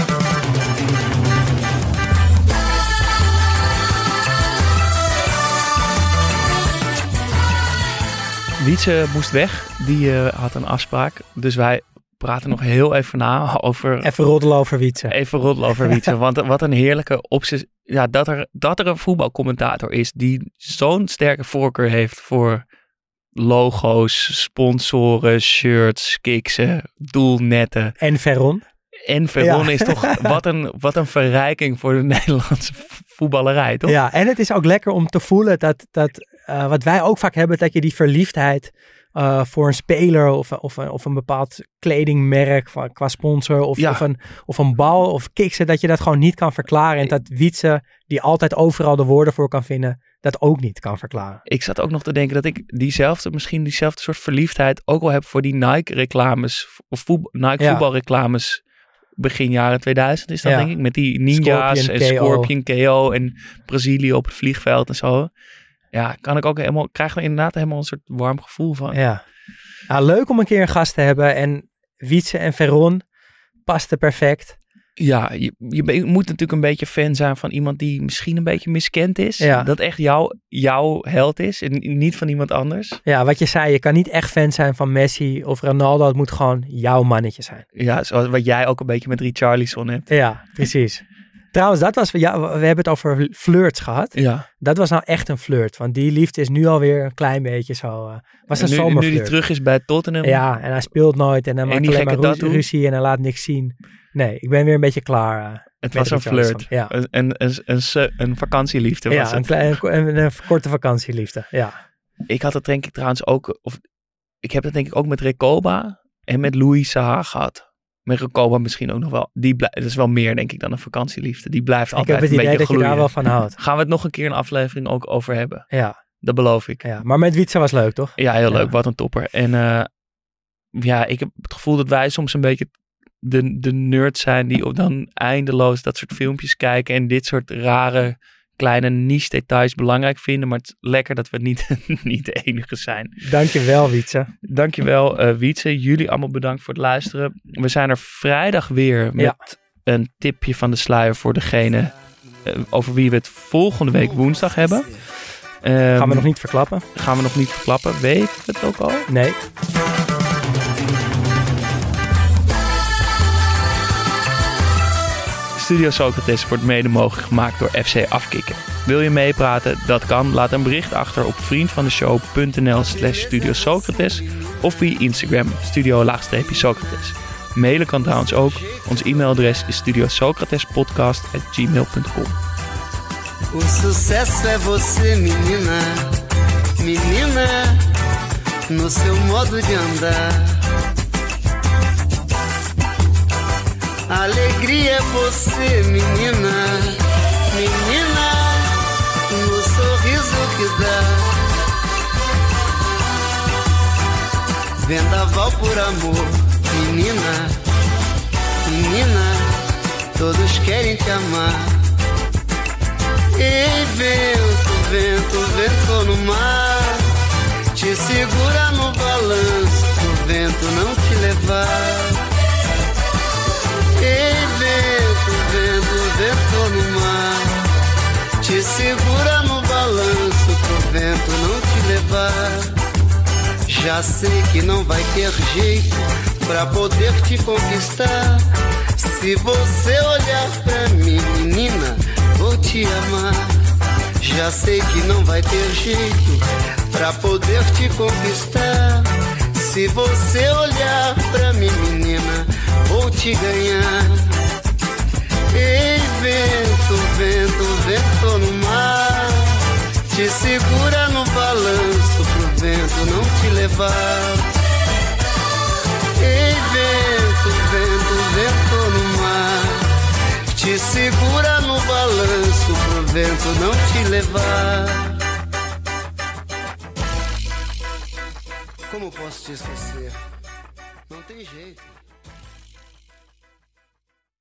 Wietse moest weg. Die uh, had een afspraak. Dus wij praten nog heel even na over... Even roddelen over Wietse. Even roddelen over Wietse. Want wat een heerlijke obsessie. Ja, dat er, dat er een voetbalcommentator is die zo'n sterke voorkeur heeft voor logo's, sponsoren, shirts, kiksen, doelnetten. En Veron. En Veron Ja. is toch wat een, wat een verrijking voor de Nederlandse voetballerij, toch? Ja, en het is ook lekker om te voelen dat, dat uh, wat wij ook vaak hebben, dat je die verliefdheid uh, voor een speler of, of, of een bepaald kledingmerk van, qua sponsor of, Ja. of, een, of een bal of kiksen, dat je dat gewoon niet kan verklaren. En dat Wietse, die altijd overal de woorden voor kan vinden, dat ook niet kan verklaren. Ik zat ook nog te denken dat ik diezelfde, misschien diezelfde soort verliefdheid ook wel heb voor die Nike-reclames, of voetbal, Nike Ja. voetbalreclames begin jaren tweeduizend is dat Ja. denk ik, met die ninja's Scorpion en K O. Scorpion K O en Brazilië op het vliegveld en zo. Ja, kan ik ook helemaal, krijg er inderdaad helemaal een soort warm gevoel van. Ja. Nou, leuk om een keer een gast te hebben en Wietse en Veron pasten perfect. Ja, je, je, be- je moet natuurlijk een beetje fan zijn van iemand die misschien een beetje miskend is. Ja. Dat echt jou, jouw held is en niet van iemand anders. Ja, wat je zei, je kan niet echt fan zijn van Messi of Ronaldo. Het moet gewoon jouw mannetje zijn. Ja, zoals wat jij ook een beetje met Richarlison hebt. Ja, precies. Trouwens, dat was, ja, we hebben het over flirts gehad. Ja. Dat was nou echt een flirt. Want die liefde is nu alweer een klein beetje zo. Uh, was een En nu, nu zomerflirt. hij terug is bij Tottenham. Ja, en hij speelt nooit. En hij En maakt die alleen maar gekke ru- tattoo. ruzie en hij laat niks zien. Nee, ik ben weer een beetje klaar. Uh, Het met was een Richarlison. flirt. Ja, Een, een, een, een, se- een vakantieliefde was ja het. een, klein, een, een korte vakantieliefde. Ja. Ik had het denk ik trouwens ook... Of, ik heb het denk ik ook met Recoba en met Louis Saha gehad. Met Recoba misschien ook nog wel. Die blij, dat is wel meer denk ik dan een vakantieliefde. Die blijft Ik altijd heb het een idee beetje dat je gloeien. daar wel van houdt. Gaan we het nog een keer een aflevering ook over hebben. Ja, Dat beloof ik. ja. Maar met Wietse was leuk, toch? Ja, heel leuk. Ja. Wat een topper. En uh, ja, ik heb het gevoel dat wij soms een beetje de, de nerds zijn die op dan eindeloos dat soort filmpjes kijken en dit soort rare kleine niche details belangrijk vinden. Maar het is lekker dat we niet, niet de enige zijn. Dankjewel, Wietse. Dankjewel, uh, Wietse. Jullie allemaal bedankt voor het luisteren. We zijn er vrijdag weer met Ja. een tipje van de sluier voor degene uh, over wie we het volgende week woensdag hebben. Um, Gaan we nog niet verklappen? Gaan we nog niet verklappen. Weet je het ook al? Nee. Studio Socrates wordt mede mogelijk gemaakt door F C Afkikken. Wil je meepraten? Dat kan. Laat een bericht achter op vriendvandeshow.nl slash Studio Socrates of via Instagram studio-socrates. Mailen kan trouwens ook. Ons e-mailadres is studiosocratespodcast at gmail dot com. O sucesso é você, menina, menina, no seu modo de andar. A alegria é você, menina, menina, no sorriso que dá. Vendaval por amor, menina, menina, todos querem te amar. Ei, vento, vento, vento no mar, te segura no balanço pro vento não te levar. Ei, vento, vento, vento no mar, te segura no balanço pro vento não te levar. Já sei que não vai ter jeito pra poder te conquistar. Se você olhar pra mim, menina, vou te amar. Já sei que não vai ter jeito pra poder te conquistar. Se você olhar pra mim, menina, vou te ganhar. Ei, vento, vento, vento no mar, te segura no balanço pro vento não te levar. Ei, vento, vento, vento no mar, te segura no balanço pro vento não te levar. Como posso te esquecer? Não tem jeito.